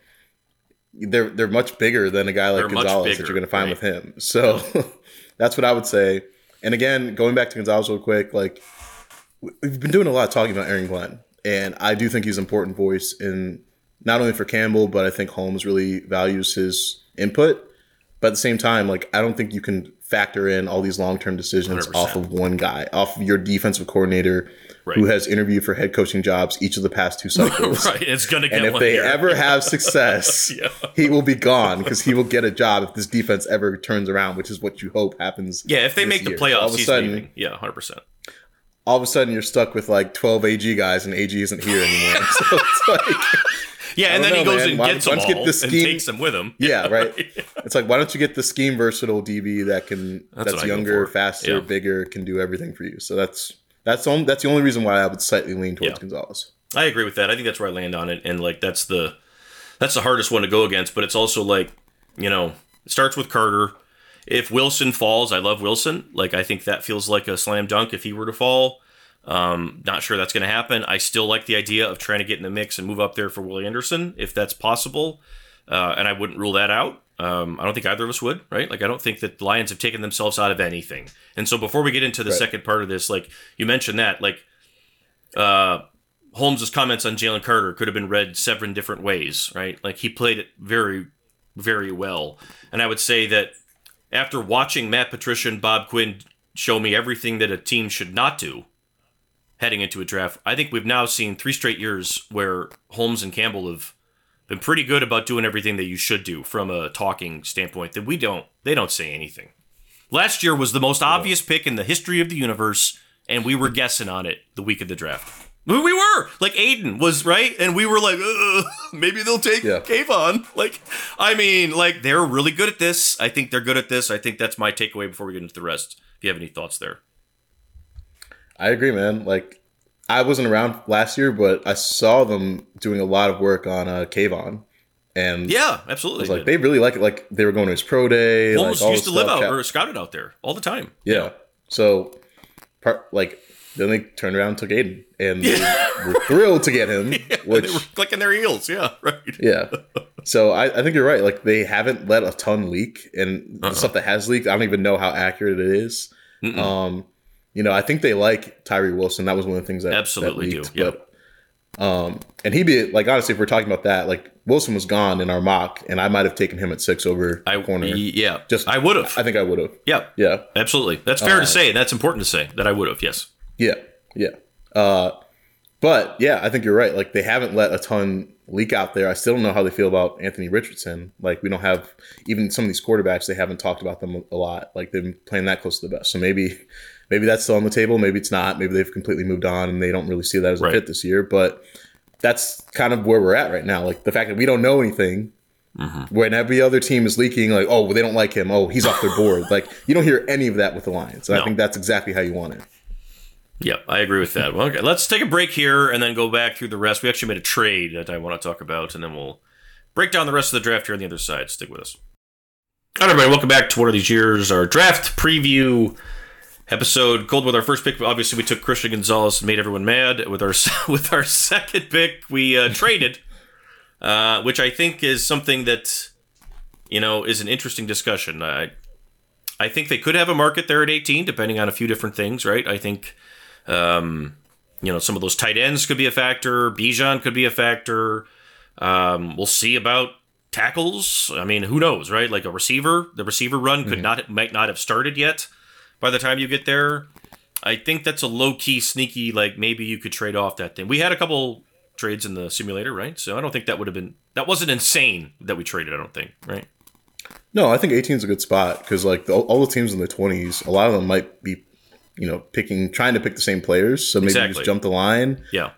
they're much bigger than a guy like Gonzalez that you're going to find with him. So that's what I would say. And again, going back to Gonzalez real quick, like we've been doing a lot of talking about Aaron Glenn, and I do think he's an important voice in not only for Campbell, but I think Holmes really values his input. But at the same time, like I don't think you can factor in all these long-term decisions 100%. off of one guy, off of your defensive coordinator Right. who has interviewed for head coaching jobs each of the past 2 cycles. Right, it's going to get And if one they here. ever have success, Yeah. he will be gone because he will get a job if this defense ever turns around, which is what you hope happens. Yeah, if they this make the year. playoffs, all of a he's sudden, leaving. Yeah, 100%. all of a sudden you're stuck with like 12 AG guys, and AG isn't here anymore. So it's like, Yeah, and then he goes and gets them Why all don't you get the and scheme- takes them with him. yeah, right. It's like, why don't you get the scheme versatile DB That's that's what I go younger, for. faster, Yeah. bigger, can do everything for you. So that's the only reason why I would slightly lean towards Yeah. Gonzalez. I agree with that. I think that's where I land on it, and like that's the hardest one to go against. But it's also like, you know, it starts with Carter. If Wilson falls, I love Wilson. Like I think that feels like a slam dunk if he were to fall. Not sure that's going to happen. I still like the idea of trying to get in the mix and move up there for Willie Anderson if that's possible, and I wouldn't rule that out. I don't think either of us would, right? Like I don't think that the Lions have taken themselves out of anything. And so before we get into the second part of this, like you mentioned that, like Holmes' comments on Jalen Carter could have been read 7 different ways, right? Like he played it very, very well. And I would say that after watching Matt Patricia and Bob Quinn show me everything that a team should not do heading into a draft, I think we've now seen 3 straight years where Holmes and Campbell have been pretty good about doing everything that you should do from a talking standpoint. That they don't say anything. Last year was the most obvious pick in the history of the universe, and we were guessing on it the week of the draft. We were like Aiden was right, and we were like, maybe they'll take Kayvon. Like, I mean, like they're really good at this. I think they're good at this. I think that's my takeaway before we get into the rest. If you have any thoughts there, I agree, man. Like I wasn't around last year, but I saw them doing a lot of work on Kayvon. And yeah, absolutely. I was like, they really like it. Like they were going to his pro day. Holmes like, all used to this live stuff. out or scouted out there all the time. Yeah. So, then they turned around and took Aiden, and they were thrilled to get him. Which They were clicking their heels. Yeah, right. yeah. So I think you're right. Like they haven't let a ton leak, and the stuff that has leaked, I don't even know how accurate it is. You know, I think they like Tyree Wilson. That was one of the things that absolutely that leaked. do. Yeah. But and he'd be like, honestly, if we're talking about that, like Wilson was gone in our mock, and I might have taken him at 6 over corner. Yeah, Just I would have. I think I would have. Yeah, Yeah. absolutely. That's fair to say. That's important to say that I would have. Yes. Yeah. Yeah. But yeah, I think you're right. Like they haven't let a ton leak out there. I still don't know how they feel about Anthony Richardson. Like we don't have even some of these quarterbacks. They haven't talked about them a lot. Like they've been playing that close to the best. So maybe that's still on the table. Maybe it's not. Maybe they've completely moved on and they don't really see that as a fit this year. But that's kind of where we're at right now. Like the fact that we don't know anything. When every other team is leaking, like, oh, well, they don't like him. Oh, he's off their board. Like you don't hear any of that with the Lions. And I think that's exactly how you want it. Yep, I agree with that. Well, okay, let's take a break here and then go back through the rest. We actually made a trade that I want to talk about, and then we'll break down the rest of the draft here on the other side. Stick with us. All right, everybody, welcome back to One of These Years, our draft preview episode. Cold with our first pick. Obviously, we took Christian Gonzalez and made everyone mad. With our second pick, we traded, which I think is something that, you know, is an interesting discussion. I think they could have a market there at 18, depending on a few different things, right? I think... you know, some of those tight ends could be a factor. Bijan could be a factor. We'll see about tackles. I mean, who knows, right? Like the receiver run might not have started yet by the time you get there. I think that's a low-key, sneaky, like maybe you could trade off that thing. We had a couple trades in the simulator, right? So I don't think that wasn't insane that we traded, I don't think, right? No, I think 18 is a good spot because like all the teams in the 20s, a lot of them might be, you know, trying to pick the same players. So maybe you just jump the line. Yeah.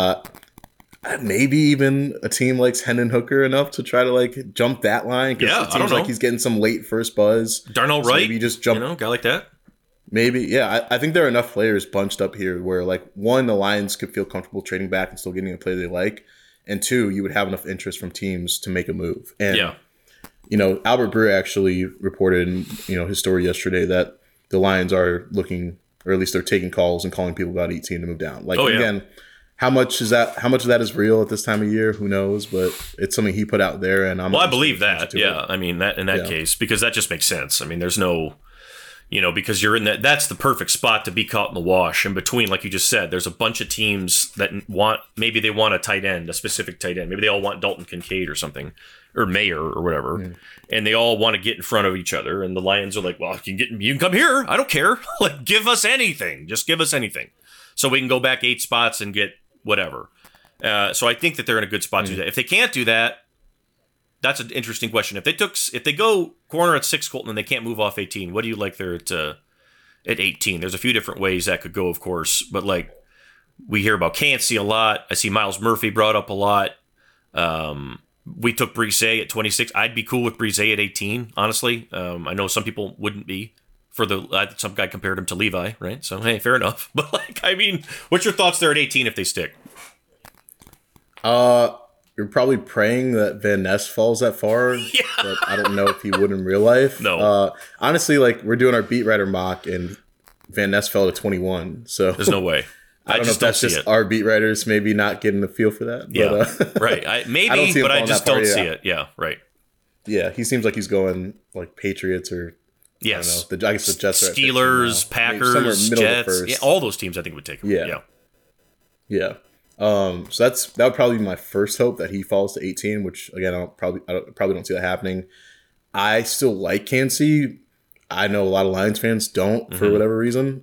Maybe even a team likes Hendon Hooker enough to try to like jump that line. Yeah, it seems like he's getting some late first buzz. Darnell Wright. Maybe you just jump. You know, a guy like that. Maybe, yeah. I think there are enough players bunched up here where like one, the Lions could feel comfortable trading back and still getting a player they like, and two, you would have enough interest from teams to make a move. And you know, Albert Breer actually reported in, you know, his story yesterday that the Lions are looking, or at least they're taking calls and calling people about 18 to move down. Like again, how much of that is real at this time of year? Who knows? But it's something he put out there, and I believe that. Yeah, I mean that in that case, because that just makes sense. I mean, there's no, you know, because you're in that's the perfect spot to be caught in the wash in between. Like you just said, there's a bunch of teams that maybe they want a tight end, a specific tight end. Maybe they all want Dalton Kincaid or something, or mayor or whatever, and they all want to get in front of each other. And the Lions are like, well, you can come here. I don't care. Like, give us anything. Just give us anything. So we can go back 8 spots and get whatever. So I think that they're in a good spot to do that. If they can't do that, that's an interesting question. If they go corner at 6, Colton, and they can't move off 18, what do you like there at 18? There's a few different ways that could go, of course, but like we hear about Kancey a lot. I see Myles Murphy brought up a lot. We took Brise at 26. I'd be cool with Brise at 18, honestly. I know some people wouldn't be. Some guy compared him to Levi, right? So hey, fair enough. But like, I mean, what's your thoughts there at 18 if they stick? You're probably praying that Van Ness falls that far, but I don't know if he would in real life. No. Honestly, like we're doing our beat writer mock, and Van Ness fell to 21. So there's no way. I don't know if that's just our beat writers maybe not getting the feel for that. Yeah, but, right. I just don't see it. Yeah, right. Yeah, he seems like he's going like Patriots or yes, I guess the Jets are Steelers, Packers, Jets. Yeah, all those teams I think would take him. Yeah. So that would probably be my first hope, that he falls to 18, which again I probably don't see that happening. I still like Kancey. I know a lot of Lions fans don't for whatever reason.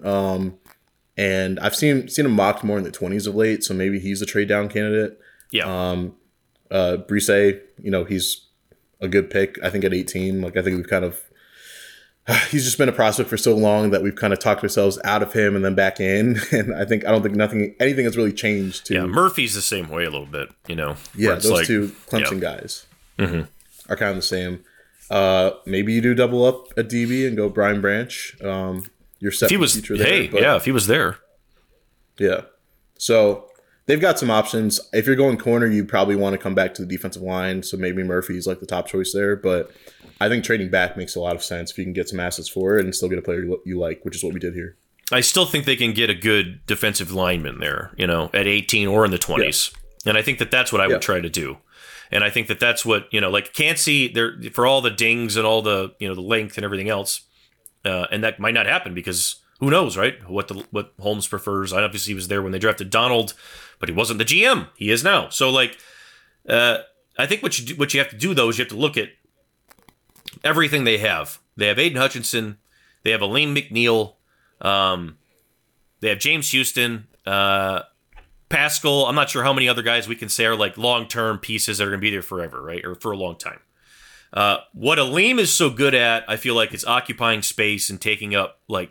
And I've seen him mocked more in the 20s of late, so maybe he's a trade down candidate. Yeah. Brise, he's a good pick. I think at 18, like I think we've kind of he's just been a prospect for so long that we've kind of talked ourselves out of him and then back in. And I don't think anything has really changed. Murphy's the same way a little bit, Yeah, those two Clemson guys are kind of the same. Maybe you do double up at DB and go Brian Branch. You're set for the future there. If he was there. Yeah. So they've got some options. If you're going corner, you probably want to come back to the defensive line. So maybe Murphy's like the top choice there. But I think trading back makes a lot of sense if you can get some assets for it and still get a player you like, which is what we did here. I still think they can get a good defensive lineman there, at 18 or in the 20s. Yeah. And I think that that's what I would try to do. And I think that that's what, like Kancey, for all the dings and all the, the length and everything else. And that might not happen because who knows, right? What Holmes prefers. Obviously, he was there when they drafted Donald, but he wasn't the GM. He is now. So, like, I think what you have to do, though, is you have to look at everything they have. They have Aiden Hutchinson. They have Aleem McNeil. They have James Houston. Pascal. I'm not sure how many other guys we can say are, like, long-term pieces that are going to be there forever, right? Or for a long time. What Aleem is so good at, I feel like, is occupying space and taking up, like,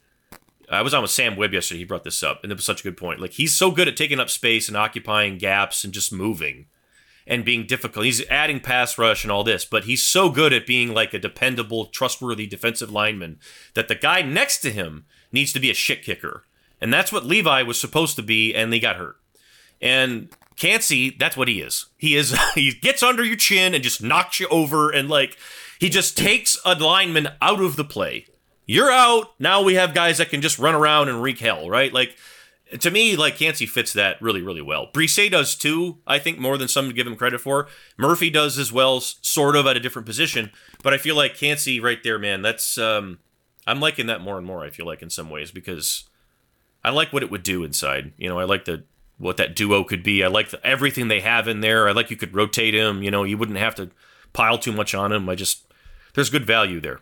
I was on with Sam Webb yesterday. He brought this up, and it was such a good point. Like, he's so good at taking up space and occupying gaps and just moving and being difficult. He's adding pass rush and all this, but he's so good at being like a dependable, trustworthy defensive lineman that the guy next to him needs to be a shit kicker. And that's what Levi was supposed to be, and they got hurt. And Kancey, that's what he is. He gets under your chin and just knocks you over, and like he just takes a lineman out of the play. You're out. Now we have guys that can just run around and wreak hell, right? Like, to me, like, Kancey fits that really, really well. Brise does too, I think, more than some give him credit for. Murphy does as well, sort of at a different position. But I feel like Kancey right there, man, that's I'm liking that more and more, I feel like, in some ways, because I like what it would do inside. I like what that duo could be. I like everything they have in there. I like you could rotate him. You wouldn't have to pile too much on him. There's good value there.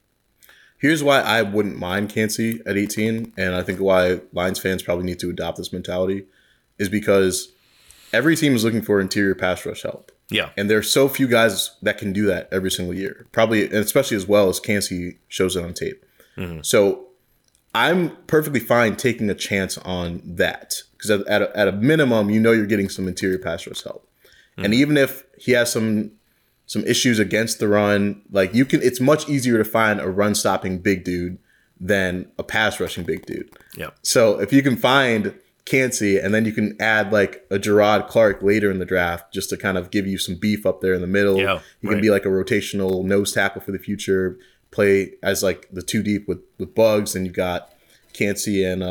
Here's why I wouldn't mind Kancey at 18, and I think why Lions fans probably need to adopt this mentality, is because every team is looking for interior pass rush help. Yeah. And there's so few guys that can do that every single year. Probably, and especially as well as Kancey shows it on tape. Mm-hmm. So I'm perfectly fine taking a chance on that, because at a minimum, you're getting some interior pass rush help. Mm-hmm. And even if he has some issues against the run, like it's much easier to find a run stopping big dude than a pass rushing big dude. Yeah. So if you can find Kancey and then you can add like a Gerard Clark later in the draft just to kind of give you some beef up there in the middle. Yeah, you can be like a rotational nose tackle for the future, play as like the two deep with Bugs, and you got Kancey and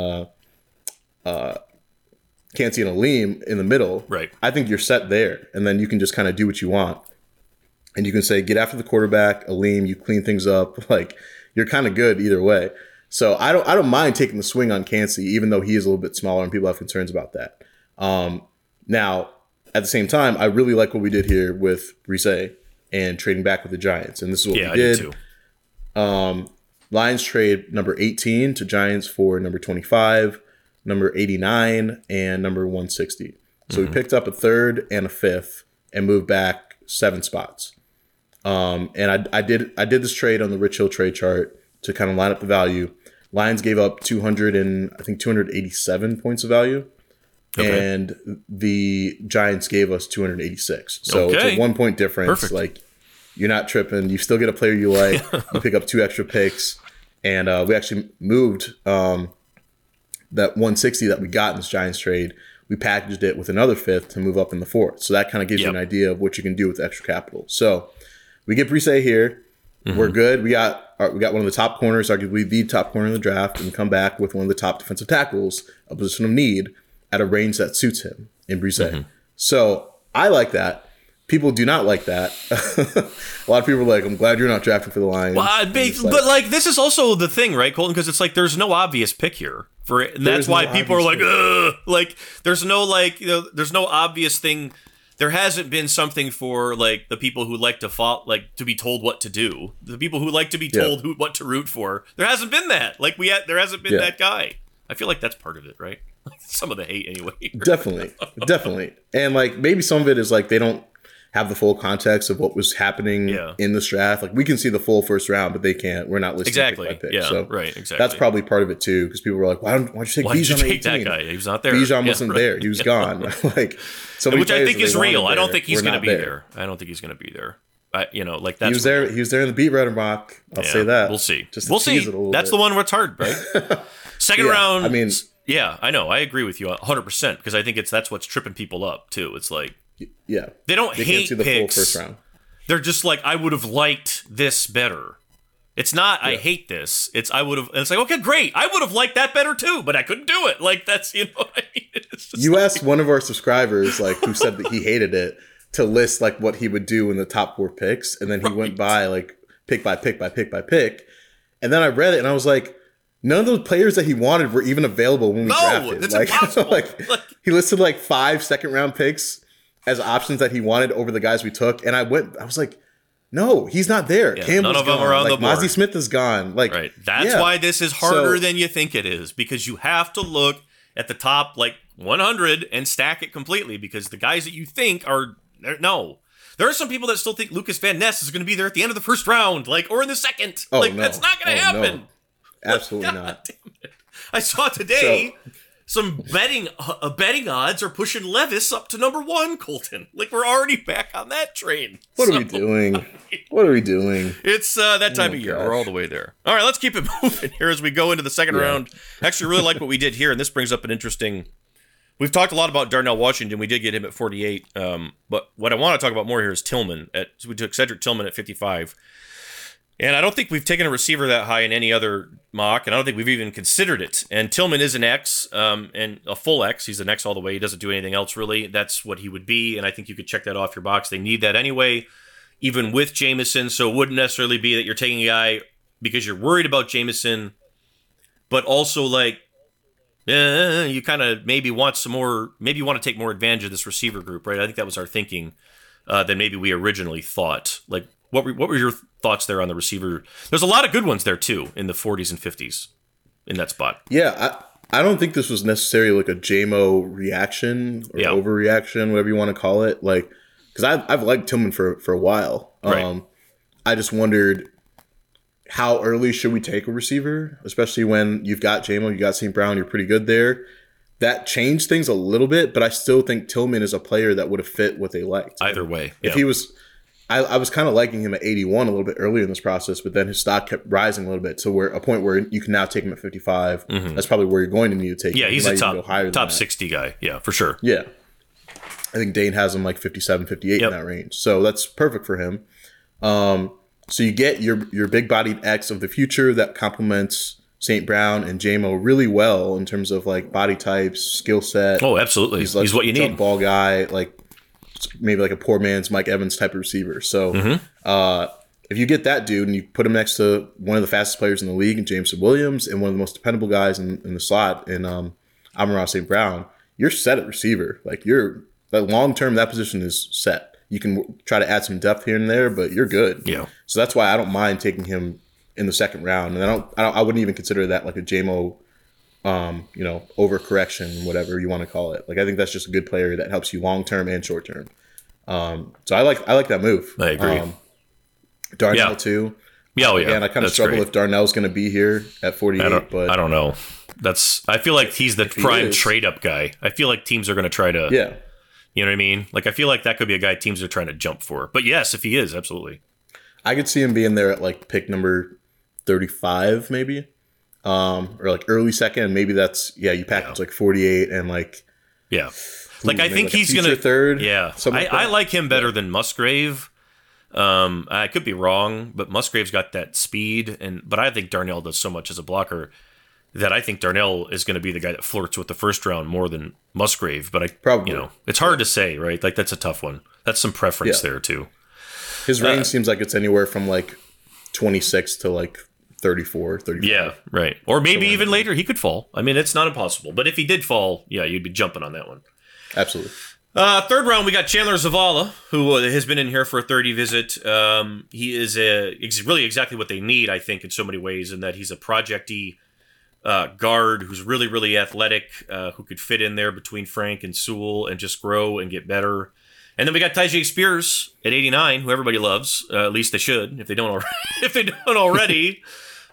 Aleem in the middle. Right. I think you're set there, and then you can just kind of do what you want. And you can say, get after the quarterback, Aleem, you clean things up. Like, you're kind of good either way. So I don't mind taking the swing on Kancey, even though he is a little bit smaller and people have concerns about that. Now, at the same time, I really like what we did here with Brise. and trading back with the Giants. And this is what we I did. did too. Lions trade number 18 to Giants for number 25, number 89, and number 160. So we picked up a third and a fifth and moved back 7 spots. And I did this trade on the Rich Hill trade chart to kind of line up the value. Lions gave up 287 points of value. Okay. And the Giants gave us 286. So it's a 1 point difference. Perfect. Like, you're not tripping. You still get a player you like. You pick up 2 extra picks. And we actually moved that 160 that we got in this Giants trade. We packaged it with another fifth to move up in the fourth. So that kind of gives you an idea of what you can do with extra capital. So we get Brise here. We're good. We got one of the top corners, arguably the top corner in the draft, and come back with one of the top defensive tackles, a position of need, at a range that suits him in Brise. So I like that. People do not like that. A lot of people are like, I'm glad you're not drafting for the Lions. Well, but this is also the thing, right, Colton? Because it's like there's no obvious pick here. And that's why people are like, ugh. Like, there's no, there's no obvious thing. There hasn't been something for, like, the people who like to to be told what to do. The people who like to be told what to root for. There hasn't been that. Like, there hasn't been that guy. I feel like that's part of it, right? Some of the hate, anyway. Definitely. And, like, maybe some of it is, like, they don't have the full context of what was happening in this draft. Like, we can see the full first round, but they can't. We're not listening pick by pick. Yeah, so right, exactly. That's probably part of it too, because people were like, why'd you take Bijan 18? That guy? He was not there. Bijan wasn't there. He was gone. Like, which I think is real. I don't think he's going to be there. I don't think he's going to be there. That's he was there. He was there in the beat writer mock. I'll say that. We'll see. We'll see. That's the one where it's hard, right? Second round. I mean, yeah, I know. I agree with you 100% because I think that's what's tripping people up too. It's like, they don't hate can't see the picks. full first round. They're just like, I would have liked this better. It's not I hate this. It's I would have. It's like, okay, great. I would have liked that better too, but I couldn't do it. Like, that's, you know what I mean? You asked one of our subscribers, like, who said that he hated it, to list like what he would do in the top 4 picks, and then he went by like pick by pick by pick by pick, and then I read it and I was like, none of those players that he wanted were even available when we drafted. That's like, impossible. like, he listed like 5 second-round picks as options that he wanted over the guys we took, and I was like, no, he's not there. Yeah, Campbell's none of them gone. are on like, the board. Mozzie Smith is gone. Like, right. That's why this is harder than you think it is, because you have to look at the top 100 and stack it completely, because the guys that you think are no. There are some people that still think Lucas Van Ness is going to be there at the end of the first round, or in the second. No. That's not going to happen. No. Absolutely not. Damn it. I saw today some betting odds are pushing Levis up to number 1, Colton. We're already back on that train. What are we doing? What are we doing? It's that time of year. Gosh. We're all the way there. All right, let's keep it moving here as we go into the second round. Actually, really like what we did here, and this brings up an interesting... We've talked a lot about Darnell Washington. We did get him at 48. But what I want to talk about more here is Tillman. So we took Cedric Tillman at 55. And I don't think we've taken a receiver that high in any other mock, and I don't think we've even considered it. And Tillman is an X, and a full X. He's an X all the way. He doesn't do anything else, really. That's what he would be, and I think you could check that off your box. They need that anyway, even with Jameson, so it wouldn't necessarily be that you're taking a guy because you're worried about Jameson, but also, you kind of maybe want to take more advantage of this receiver group, right? I think that was our thinking than maybe we originally thought. What were your thoughts there on the receiver? There's a lot of good ones there too in the 40s and 50s in that spot. Yeah, I don't think this was necessarily a JMO reaction or overreaction, whatever you want to call it. Because I've liked Tillman for a while. Right. I just wondered, how early should we take a receiver, especially when you've got JMO, you got St. Brown, you're pretty good there. That changed things a little bit, but I still think Tillman is a player that would have fit what they liked. Either way. If he was... I was kind of liking him at 81 a little bit earlier in this process, but then his stock kept rising a little bit to a point where you can now take him at 55. Mm-hmm. That's probably where you're going to need to take him. Yeah, he's a top 60 guy. Yeah, for sure. Yeah. I think Dane has him 57, 58 in that range. So that's perfect for him. So you get your big-bodied X of the future that complements St. Brown and JMO really well in terms of body types, skill set. Oh, absolutely. He's what you need. Jump ball guy, maybe a poor man's Mike Evans type of receiver. So if you get that dude and you put him next to one of the fastest players in the league, Jameson Williams, and one of the most dependable guys in the slot in Amon-Ra St. Brown, you're set at receiver. Long term, that position is set. You can try to add some depth here and there, but you're good. Yeah. So that's why I don't mind taking him in the second round, and I wouldn't even consider that like a JMO, overcorrection, whatever you want to call it. Like I think that's just a good player that helps you long term and short term. So I like that move. I agree. Darnell too. Yeah, And I kind of struggle if Darnell's going to be here at 48. But I don't know. I feel like he's the prime trade up guy. I feel like teams are going to try to. Yeah. You know what I mean? Like I feel like that could be a guy teams are trying to jump for. But yes, if he is, absolutely. I could see him being there at like pick number 35, maybe, or like early second. Maybe that's you package like 48 and like I think he's gonna third. Yeah, I like him better than Musgrave. I could be wrong, but Musgrave's got that speed, but I think Darnell does so much as a blocker that I think Darnell is going to be the guy that flirts with the first round more than Musgrave. But it's hard to say, right? Like that's a tough one. That's some preference there too. His range seems like it's anywhere from like 26 to like 34, 35. Yeah, right. Or maybe even later he could fall. I mean, it's not impossible. But if he did fall, you'd be jumping on that one. Absolutely. Third round, we got Chandler Zavala, who has been in here for a 30 visit. He is really exactly what they need, I think, in so many ways, in that he's a project-y guard who's really, really athletic, who could fit in there between Frank and Sewell and just grow and get better. And then we got Tyjae Spears at 89, who everybody loves. At least they should, if they don't already. If they don't already.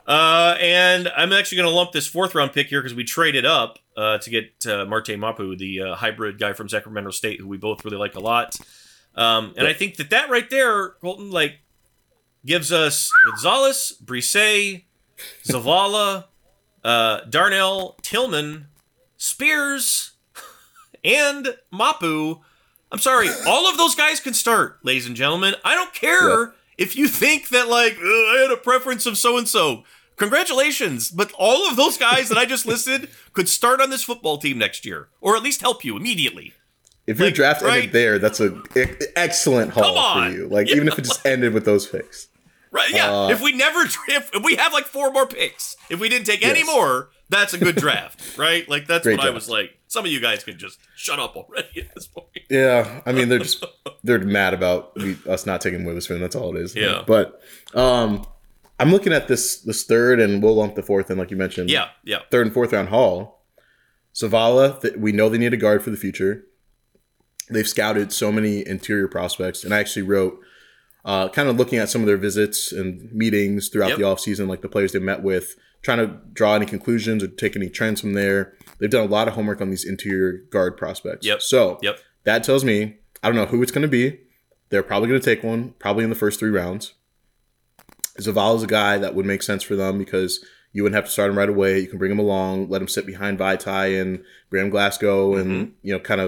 And I'm actually going to lump this fourth round pick here because we traded up to get Marte Mapu, the hybrid guy from Sacramento State, who we both really like a lot. And I think that right there, Colton, like gives us Gonzalez, Brise, Zavala, Darnell, Tillman, Spears, and Mapu. I'm sorry, all of those guys can start, ladies and gentlemen. I don't care if you think that, like, I had a preference of so-and-so. Congratulations, but all of those guys that I just listed could start on this football team next year, or at least help you immediately. If your draft ended there, that's an excellent haul for you. Like, even if it just ended with those picks. Right, yeah. If we have like 4 more picks, if we didn't take any more, that's a good draft, right? Like, that's Great what draft. I was like. Some of you guys can just shut up already at this point. Yeah, I mean, they're mad about us not taking Witherspoon. That's all it is. Yeah. But I'm looking at this third, and we'll lump the fourth in, like you mentioned. Yeah. Third and fourth round haul. Zavala, we know they need a guard for the future. They've scouted so many interior prospects, and I actually wrote, kind of looking at some of their visits and meetings throughout the offseason, like the players they met with, trying to draw any conclusions or take any trends from there. They've done a lot of homework on these interior guard prospects. So that tells me, I don't know who it's going to be. They're probably going to take one, probably in the first 3 rounds. Zavala's a guy that would make sense for them because you wouldn't have to start him right away. You can bring him along, let him sit behind Vaitai and Graham Glasgow and, kind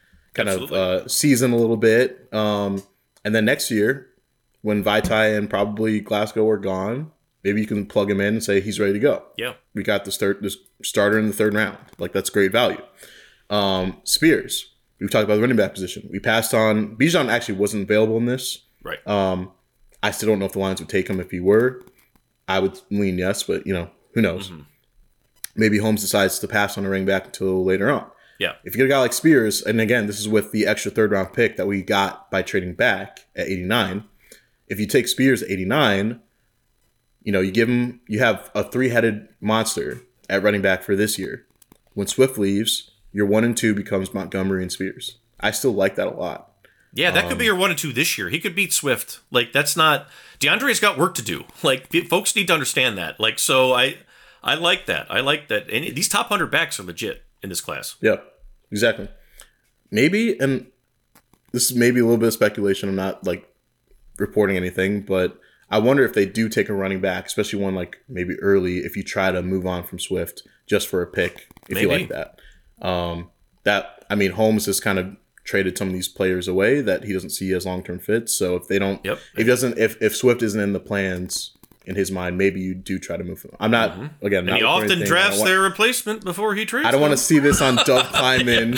of season a little bit. And then next year, when Vaitai and probably Glasgow are gone, maybe you can plug him in and say he's ready to go. Yeah. We got the starter in the third round. Like, that's great value. Spears. We've talked about the running back position. We passed on. Bijan actually wasn't available in this. Right. I still don't know if the Lions would take him if he were. I would lean yes, but, who knows? Maybe Holmes decides to pass on a running back until later on. Yeah. If you get a guy like Spears, and again, this is with the extra third round pick that we got by trading back at 89. If you take Spears at 89, you have a 3-headed monster at running back for this year. When Swift leaves, your 1 and 2 becomes Montgomery and Spears. I still like that a lot. Yeah, that could be your 1 and 2 this year. He could beat Swift. Like, that's not... DeAndre's got work to do. Like, folks need to understand that. Like, so I like that. I like that. And these top 100 backs are legit in this class. Yeah, exactly. Maybe, and this is maybe a little bit of speculation. I'm not, like, reporting anything, but I wonder if they do take a running back, especially one like maybe early, if you try to move on from Swift just for a pick, if you like that. Holmes has kind of traded some of these players away that he doesn't see as long-term fits. So if they don't, if Swift isn't in the plans in his mind, maybe you do try to move him. I'm not again. And he often drafts their replacement before he trades. I don't want to see this on Dove Kleiman.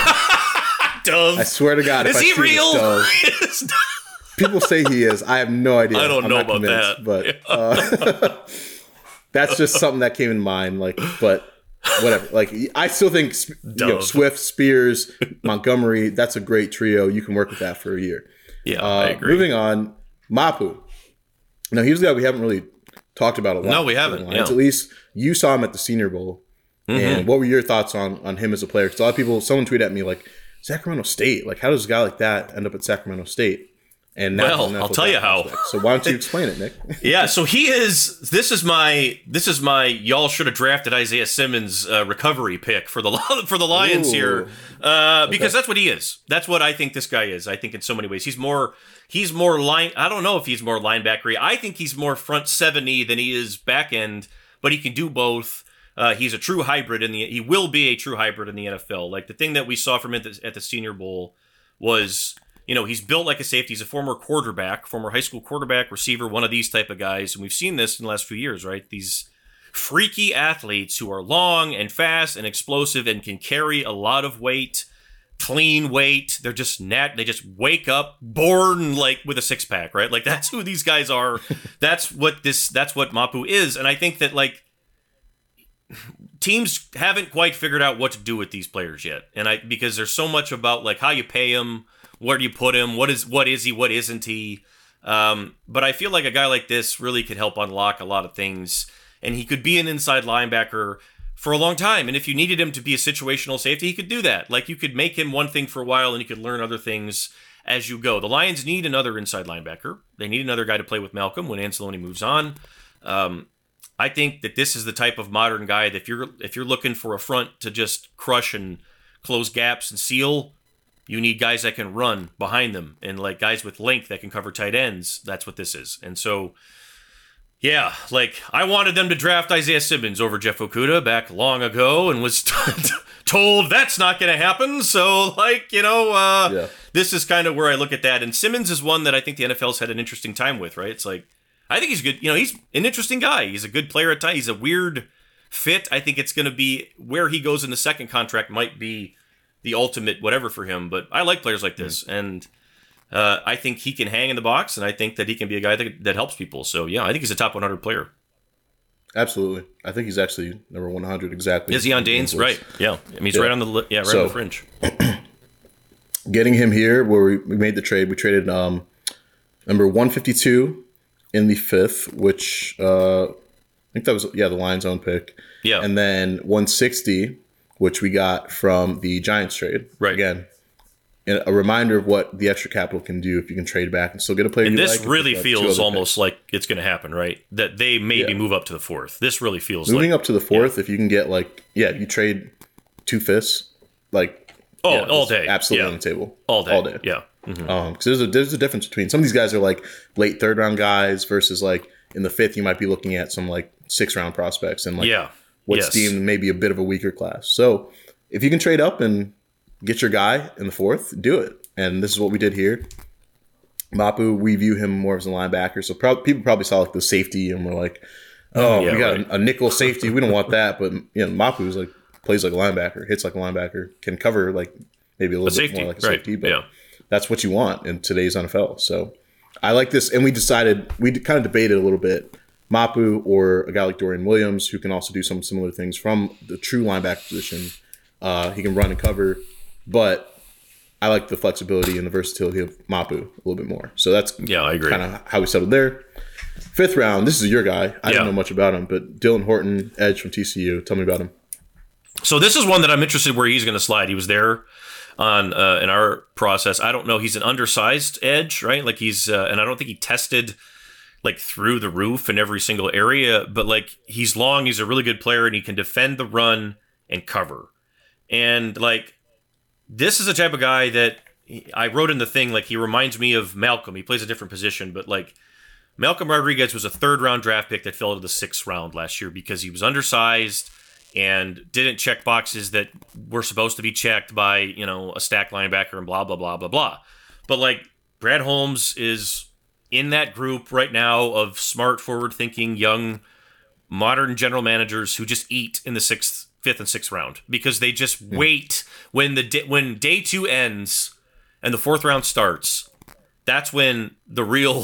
Dove, I swear to God, is he real? People say he is. I have no idea. I don't know about that, but that's just something that came in mind. Like, but whatever. Like, I still think Swift, Spears, Montgomery. That's a great trio. You can work with that for a year. Yeah, I agree. Moving on, Mapu. Now, he was a guy we haven't really talked about a lot. No, we haven't. Yeah. At least you saw him at the Senior Bowl. And what were your thoughts on him as a player? Because a lot of people, someone tweeted at me like, Sacramento State, like how does a guy like that end up at Sacramento State? And now I'll tell you how. So why don't you explain it, Nick? Yeah, so this is my y'all should have drafted Isaiah Simmons recovery pick for the Lions here, because that's what he is. That's what I think this guy is. I think in so many ways he's more line. I don't know if he's more linebacker-y. I think he's more front 70 than he is back end, but he can do both. He's a true hybrid he will be a true hybrid in the NFL. Like the thing that we saw from him at the Senior Bowl was, he's built like a safety. He's a former high school quarterback, receiver, one of these type of guys. And we've seen this in the last few years, right? These freaky athletes who are long and fast and explosive and can carry a lot of weight, clean weight. They're just they just wake up born like with a six pack, right? Like that's who these guys are. That's what Mapu is. And I think that like, teams haven't quite figured out what to do with these players yet. And because there's so much about like how you pay him, where do you put him, what is he, what isn't he? But I feel like a guy like this really could help unlock a lot of things. And he could be an inside linebacker for a long time. And if you needed him to be a situational safety, he could do that. Like you could make him one thing for a while and you could learn other things as you go. The Lions need another inside linebacker. They need another guy to play with Malcolm when Anzalone moves on. I think that this is the type of modern guy that if you're looking for a front to just crush and close gaps and seal, you need guys that can run behind them and like guys with length that can cover tight ends. That's what this is. And so, yeah, like I wanted them to draft Isaiah Simmons over Jeff Okudah back long ago and was told that's not going to happen. So like, This is kind of where I look at that. And Simmons is one that I think the NFL's had an interesting time with, right? It's like, I think he's good. He's an interesting guy. He's a good player at times. He's a weird fit. I think it's going to be where he goes in the second contract might be the ultimate whatever for him. But I like players like this. And I think he can hang in the box. And I think that he can be a guy that helps people. So, yeah, I think he's a top 100 player. Absolutely. I think he's actually number 100 exactly. Is he on Dane's? Right. Yeah. I mean, he's right on the on the fringe. Getting him here where we made the trade. We traded number 152 in the 5th, which I think that was, the Lions' own pick. Yeah. And then 160, which we got from the Giants trade. Right. Again, a reminder of what the extra capital can do if you can trade back and still get a player. And this really feels almost like it's going to happen, right? That they maybe move up to the 4th. This really feels moving up to the 4th. If you can get if you trade 2 5ths, all day, absolutely on the table, all day. Yeah. Because there's a difference between some of these guys are like late 3rd round guys versus like in the 5th you might be looking at some like 6th round prospects and what's deemed maybe a bit of a weaker class. So if you can trade up and get your guy in the 4th, do it. And this is what we did here. Mapu, we view him more as a linebacker. So people probably saw like the safety and were like, we got a nickel safety. We don't want that. But Mapu is like plays like a linebacker, hits like a linebacker, can cover like maybe a little bit more like a safety, but that's what you want in today's NFL. So I like this. And we kind of debated a little bit, Mapu or a guy like Dorian Williams, who can also do some similar things from the true linebacker position. He can run and cover, but I like the flexibility and the versatility of Mapu a little bit more. So that's I agree. Kind of how we settled there. 5th round, this is your guy. I don't know much about him, but Dylan Horton, edge from TCU. Tell me about him. So this is one that I'm interested where he's going to slide. He was there on in our process. I don't know. He's an undersized edge, right? Like he's, and I don't think he tested like through the roof in every single area, but like he's long. He's a really good player and he can defend the run and cover. And like, this is a type of guy that I wrote in the thing, like he reminds me of Malcolm. He plays a different position, but like Malcolm Rodriguez was a 3rd round draft pick that fell to the 6th round last year because he was undersized and didn't check boxes that were supposed to be checked by, a stack linebacker and blah, blah, blah, blah, blah. But like Brad Holmes is in that group right now of smart, forward-thinking, young, modern general managers who just eat in the 5th and 6th round because they just wait when day 2 ends and the 4th round starts. That's when the real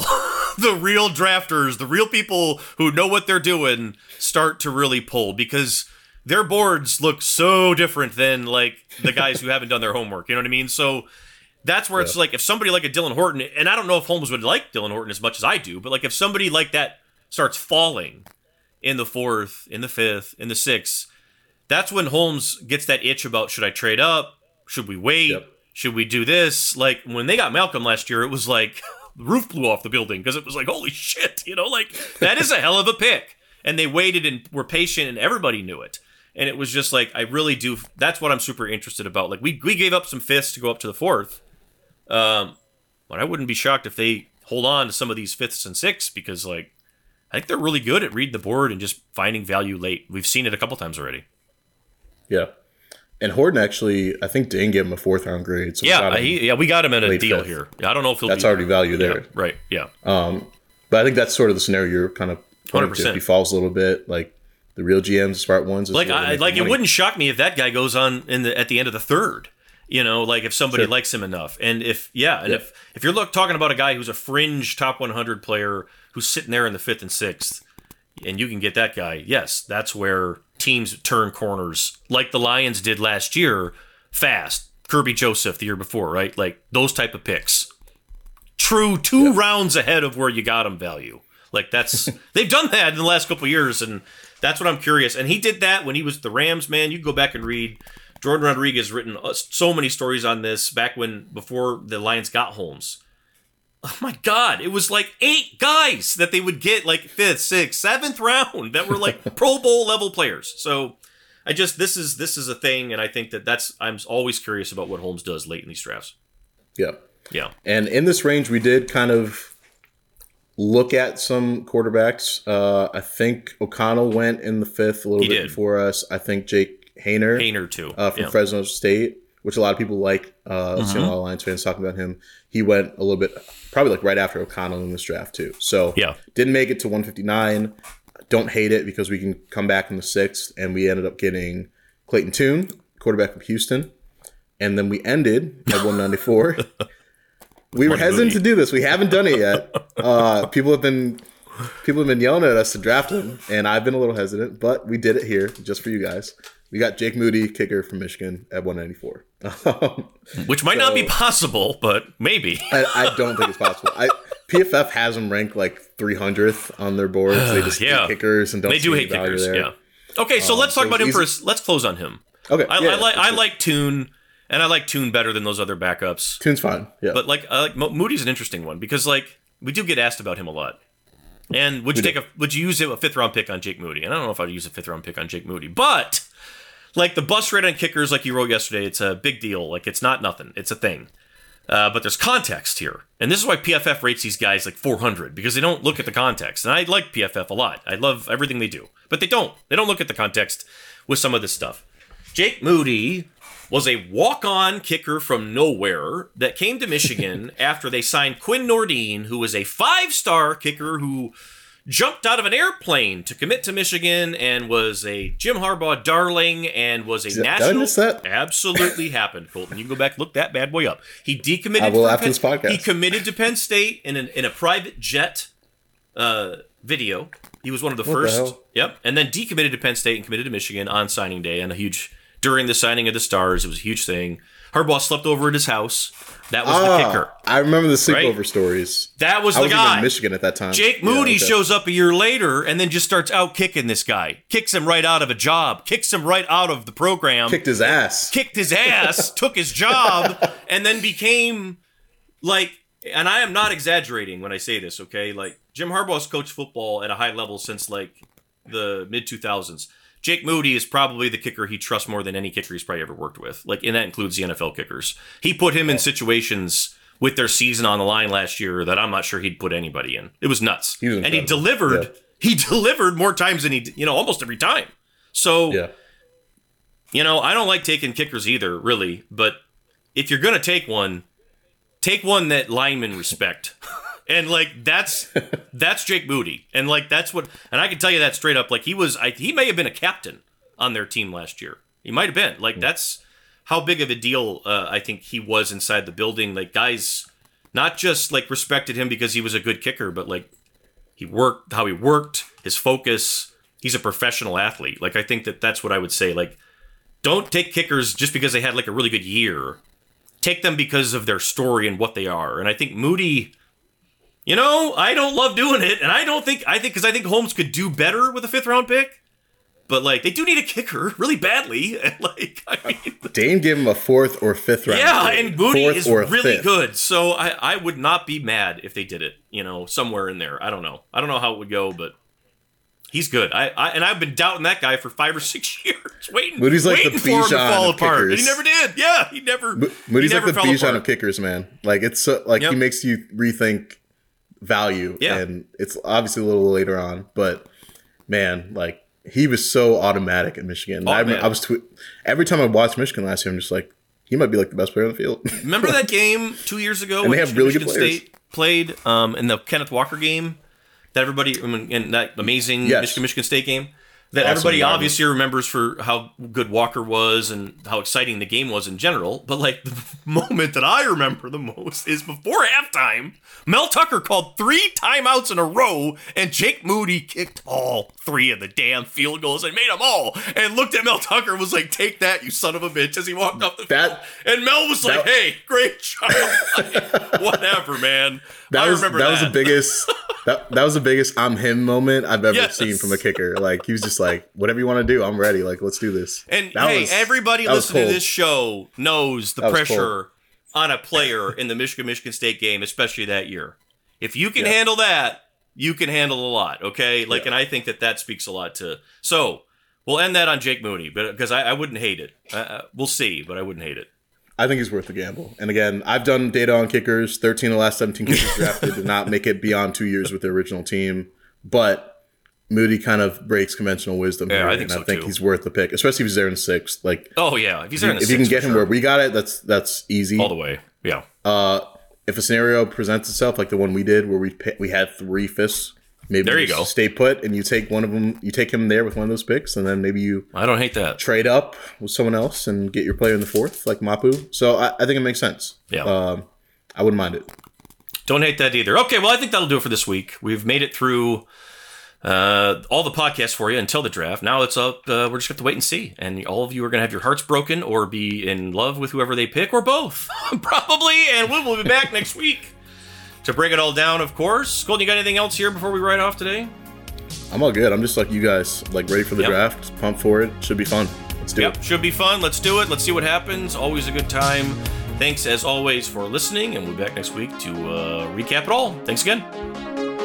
drafters, the real people who know what they're doing start to really pull because their boards look so different than like the guys who haven't done their homework. You know what I mean? So that's where it's like, if somebody like a Dylan Horton, and I don't know if Holmes would like Dylan Horton as much as I do, but like if somebody like that starts falling in the 4th, in the 5th, in the 6th, that's when Holmes gets that itch about, should I trade up? Should we wait? Yep. Should we do this? Like when they got Malcolm last year, it was like the roof blew off the building because it was like, holy shit, like that is a hell of a pick. And they waited and were patient and everybody knew it. And it was just like, I really do. That's what I'm super interested about. Like we gave up some 5ths to go up to the 4th. But I wouldn't be shocked if they hold on to some of these 5ths and 6ths because like, I think they're really good at reading the board and just finding value late. We've seen it a couple times already. Yeah. And Horton actually, I think Dane gave him a 4th round grade. So we got him at a deal 5th. Here. I don't know if that's already value there. Yeah, right. Yeah. But I think that's sort of the scenario you're kind of 100%. If he falls a little bit, like the real GMs, the smart ones. Like it wouldn't shock me if that guy goes on at the end of the 3rd. Like if somebody likes him enough, and if you're talking about a guy who's a fringe top 100 player who's sitting there in the 5th and 6th, and you can get that guy, yes, that's where teams turn corners, like the Lions did last year, fast. Kirby Joseph the year before, right? Like those type of picks. True, 2 rounds ahead of where you got him value. Like that's they've done that in the last couple of years, and that's what I'm curious. And he did that when he was the Rams, man. You go back and read. Jordan Rodriguez written so many stories on this before the Lions got Holmes. Oh my God, it was like 8 guys that they would get like 5th, 6th, 7th round that were like Pro Bowl level players. So this is a thing, and I think I'm always curious about what Holmes does late in these drafts. Yeah. Yeah. And in this range, we did kind of look at some quarterbacks. I think O'Connell went in the 5th a little bit before us. I think Jake Hayner too, from Fresno State, which a lot of people like. I've seen a lot of Lions fans talking about him. He went a little bit, probably like right after O'Connell in this draft too. So didn't make it to 159. Don't hate it because we can come back in the 6th, and we ended up getting Clayton Tune, quarterback from Houston, and then we ended at 194. We were hesitant to do this. We haven't done it yet. People have been yelling at us to draft him, and I've been a little hesitant, but we did it here just for you guys. We got Jake Moody, kicker from Michigan, at 194. Which might not be possible, but maybe. I don't think it's possible. PFF has them ranked like 300th on their boards. They just hate kickers and don't they do hate kickers, there. Yeah. Okay, so let's talk about him first. Let's close on him. Okay. I like Tune, and I like Tune better than those other backups. Tune's fine, yeah. But I like Moody's an interesting one because like we do get asked about him a lot. And would you use a 5th round pick on Jake Moody? And I don't know if I'd use a 5th round pick on Jake Moody, but like the bust rate on kickers, like you wrote yesterday, it's a big deal. Like it's not nothing. It's a thing. But there's context here. And this is why PFF rates these guys like 400, because they don't look at the context. And I like PFF a lot. I love everything they do. But they don't. They don't look at the context with some of this stuff. Jake Moody was a walk-on kicker from nowhere that came to Michigan after they signed Quinn Nordine, who was a 5-star kicker who jumped out of an airplane to commit to Michigan and was a Jim Harbaugh darling and was a national. Did I miss that? Absolutely happened, Colton. You can go back, look that bad boy up. He decommitted. I will after this podcast. He committed to Penn State in a private jet video. He was one of the first. Yep, and then decommitted to Penn State and committed to Michigan on signing day, and during the signing of the Stars, it was a huge thing. Harbaugh slept over at his house. That was the kicker. I remember the sleepover stories. That was the guy. I was even in Michigan at that time. Jake Moody shows up a year later and then just starts out kicking this guy. Kicks him right out of a job. Kicks him right out of the program. Kicked his ass. Took his job, and then became like, and I am not exaggerating when I say this, okay? Like, Jim Harbaugh's coached football at a high level since like the mid-2000s. Jake Moody is probably the kicker he trusts more than any kicker he's probably ever worked with. Like, and that includes the NFL kickers. He put him in situations with their season on the line last year that I'm not sure he'd put anybody in. It was nuts. And he delivered. Yeah. He delivered more times than almost every time. So, I don't like taking kickers either, really. But if you're going to take one that linemen respect. And like that's Jake Moody, and like that's what, and I can tell you that straight up. Like he may have been a captain on their team last year. He might have been. Like that's how big of a deal I think he was inside the building. Like guys, not just like respected him because he was a good kicker, but like how he worked, his focus. He's a professional athlete. Like I think that's what I would say. Like don't take kickers just because they had like a really good year. take them because of their story and what they are. And I think Moody, I don't love doing it. And I think Holmes could do better with a 5th round pick. But, they do need a kicker really badly. And, Dame gave him a 4th or 5th round. Yeah, pick. and Moody is really 5th. good. So I would not be mad if they did it, somewhere in there. I don't know. I don't know how it would go, but he's good. I've been doubting that guy for 5 or 6 years, Moody's like waiting the for him to Bijan fall of apart. kickers. And he never did. Yeah, he never. Moody's he never like the fell Bijan apart. of kickers, man. It's so, he makes you rethink value. Yeah. And it's obviously a little later on, but man, he was so automatic at Michigan. I was every time I watched Michigan last year, I'm just like, he might be the best player on the field. Remember that game 2 years ago And when they have really good Michigan players. State played in the Kenneth Walker game that everybody in that amazing Michigan State game that Awesome everybody environment. obviously remembers for how good Walker was and how exciting the game was in general. But the moment that I remember the most is before halftime, Mel Tucker called 3 timeouts in a row, and Jake Moody kicked all 3 of the damn field goals and made them all. And looked at Mel Tucker and was like, "Take that, you son of a bitch!" as he walked off the field. And Mel was like, "Hey, great job." Whatever, man. That was the biggest. That was the biggest I'm him moment I've ever seen from a kicker. He was just like, whatever you want to do, I'm ready. Let's do this. And everybody listening to this show knows the pressure on a player in the Michigan State game, especially that year. If you can handle that, you can handle a lot, okay? And I think that speaks a lot to. So we'll end that on Jake Moody, but because I wouldn't hate it. We'll see, but I wouldn't hate it. I think he's worth the gamble. And again, I've done data on kickers. 13 of the last 17 kickers drafted did not make it beyond 2 years with the original team. But Moody kind of breaks conventional wisdom here. I think so, I think too. he's worth the pick, especially if he's there in 6th. Oh, yeah. If he's there in the 6th, if you can get him where we got it, that's easy. All the way. Yeah. If a scenario presents itself like the one we did where we had 3 5ths, maybe there you go. Stay put and you take one of them, you take him there with one of those picks, and then maybe you I don't hate that. trade up with someone else and get your player in the 4th, like Mapu. So I think it makes sense. Yeah. I wouldn't mind it. Don't hate that either. Okay, well, I think that'll do it for this week. We've made it through all the podcasts for you until the draft. Now it's up. We're just going to have to wait and see. And all of you are going to have your hearts broken or be in love with whoever they pick, or both. Probably. And we'll be back next week to break it all down, of course. Colton, you got anything else here before we ride off today? I'm all good. I'm just like you guys, ready for the draft. Pumped for it. Should be fun. Let's do it. Should be fun. Let's do it. Let's see what happens. Always a good time. Thanks, as always, for listening. And we'll be back next week to recap it all. Thanks again.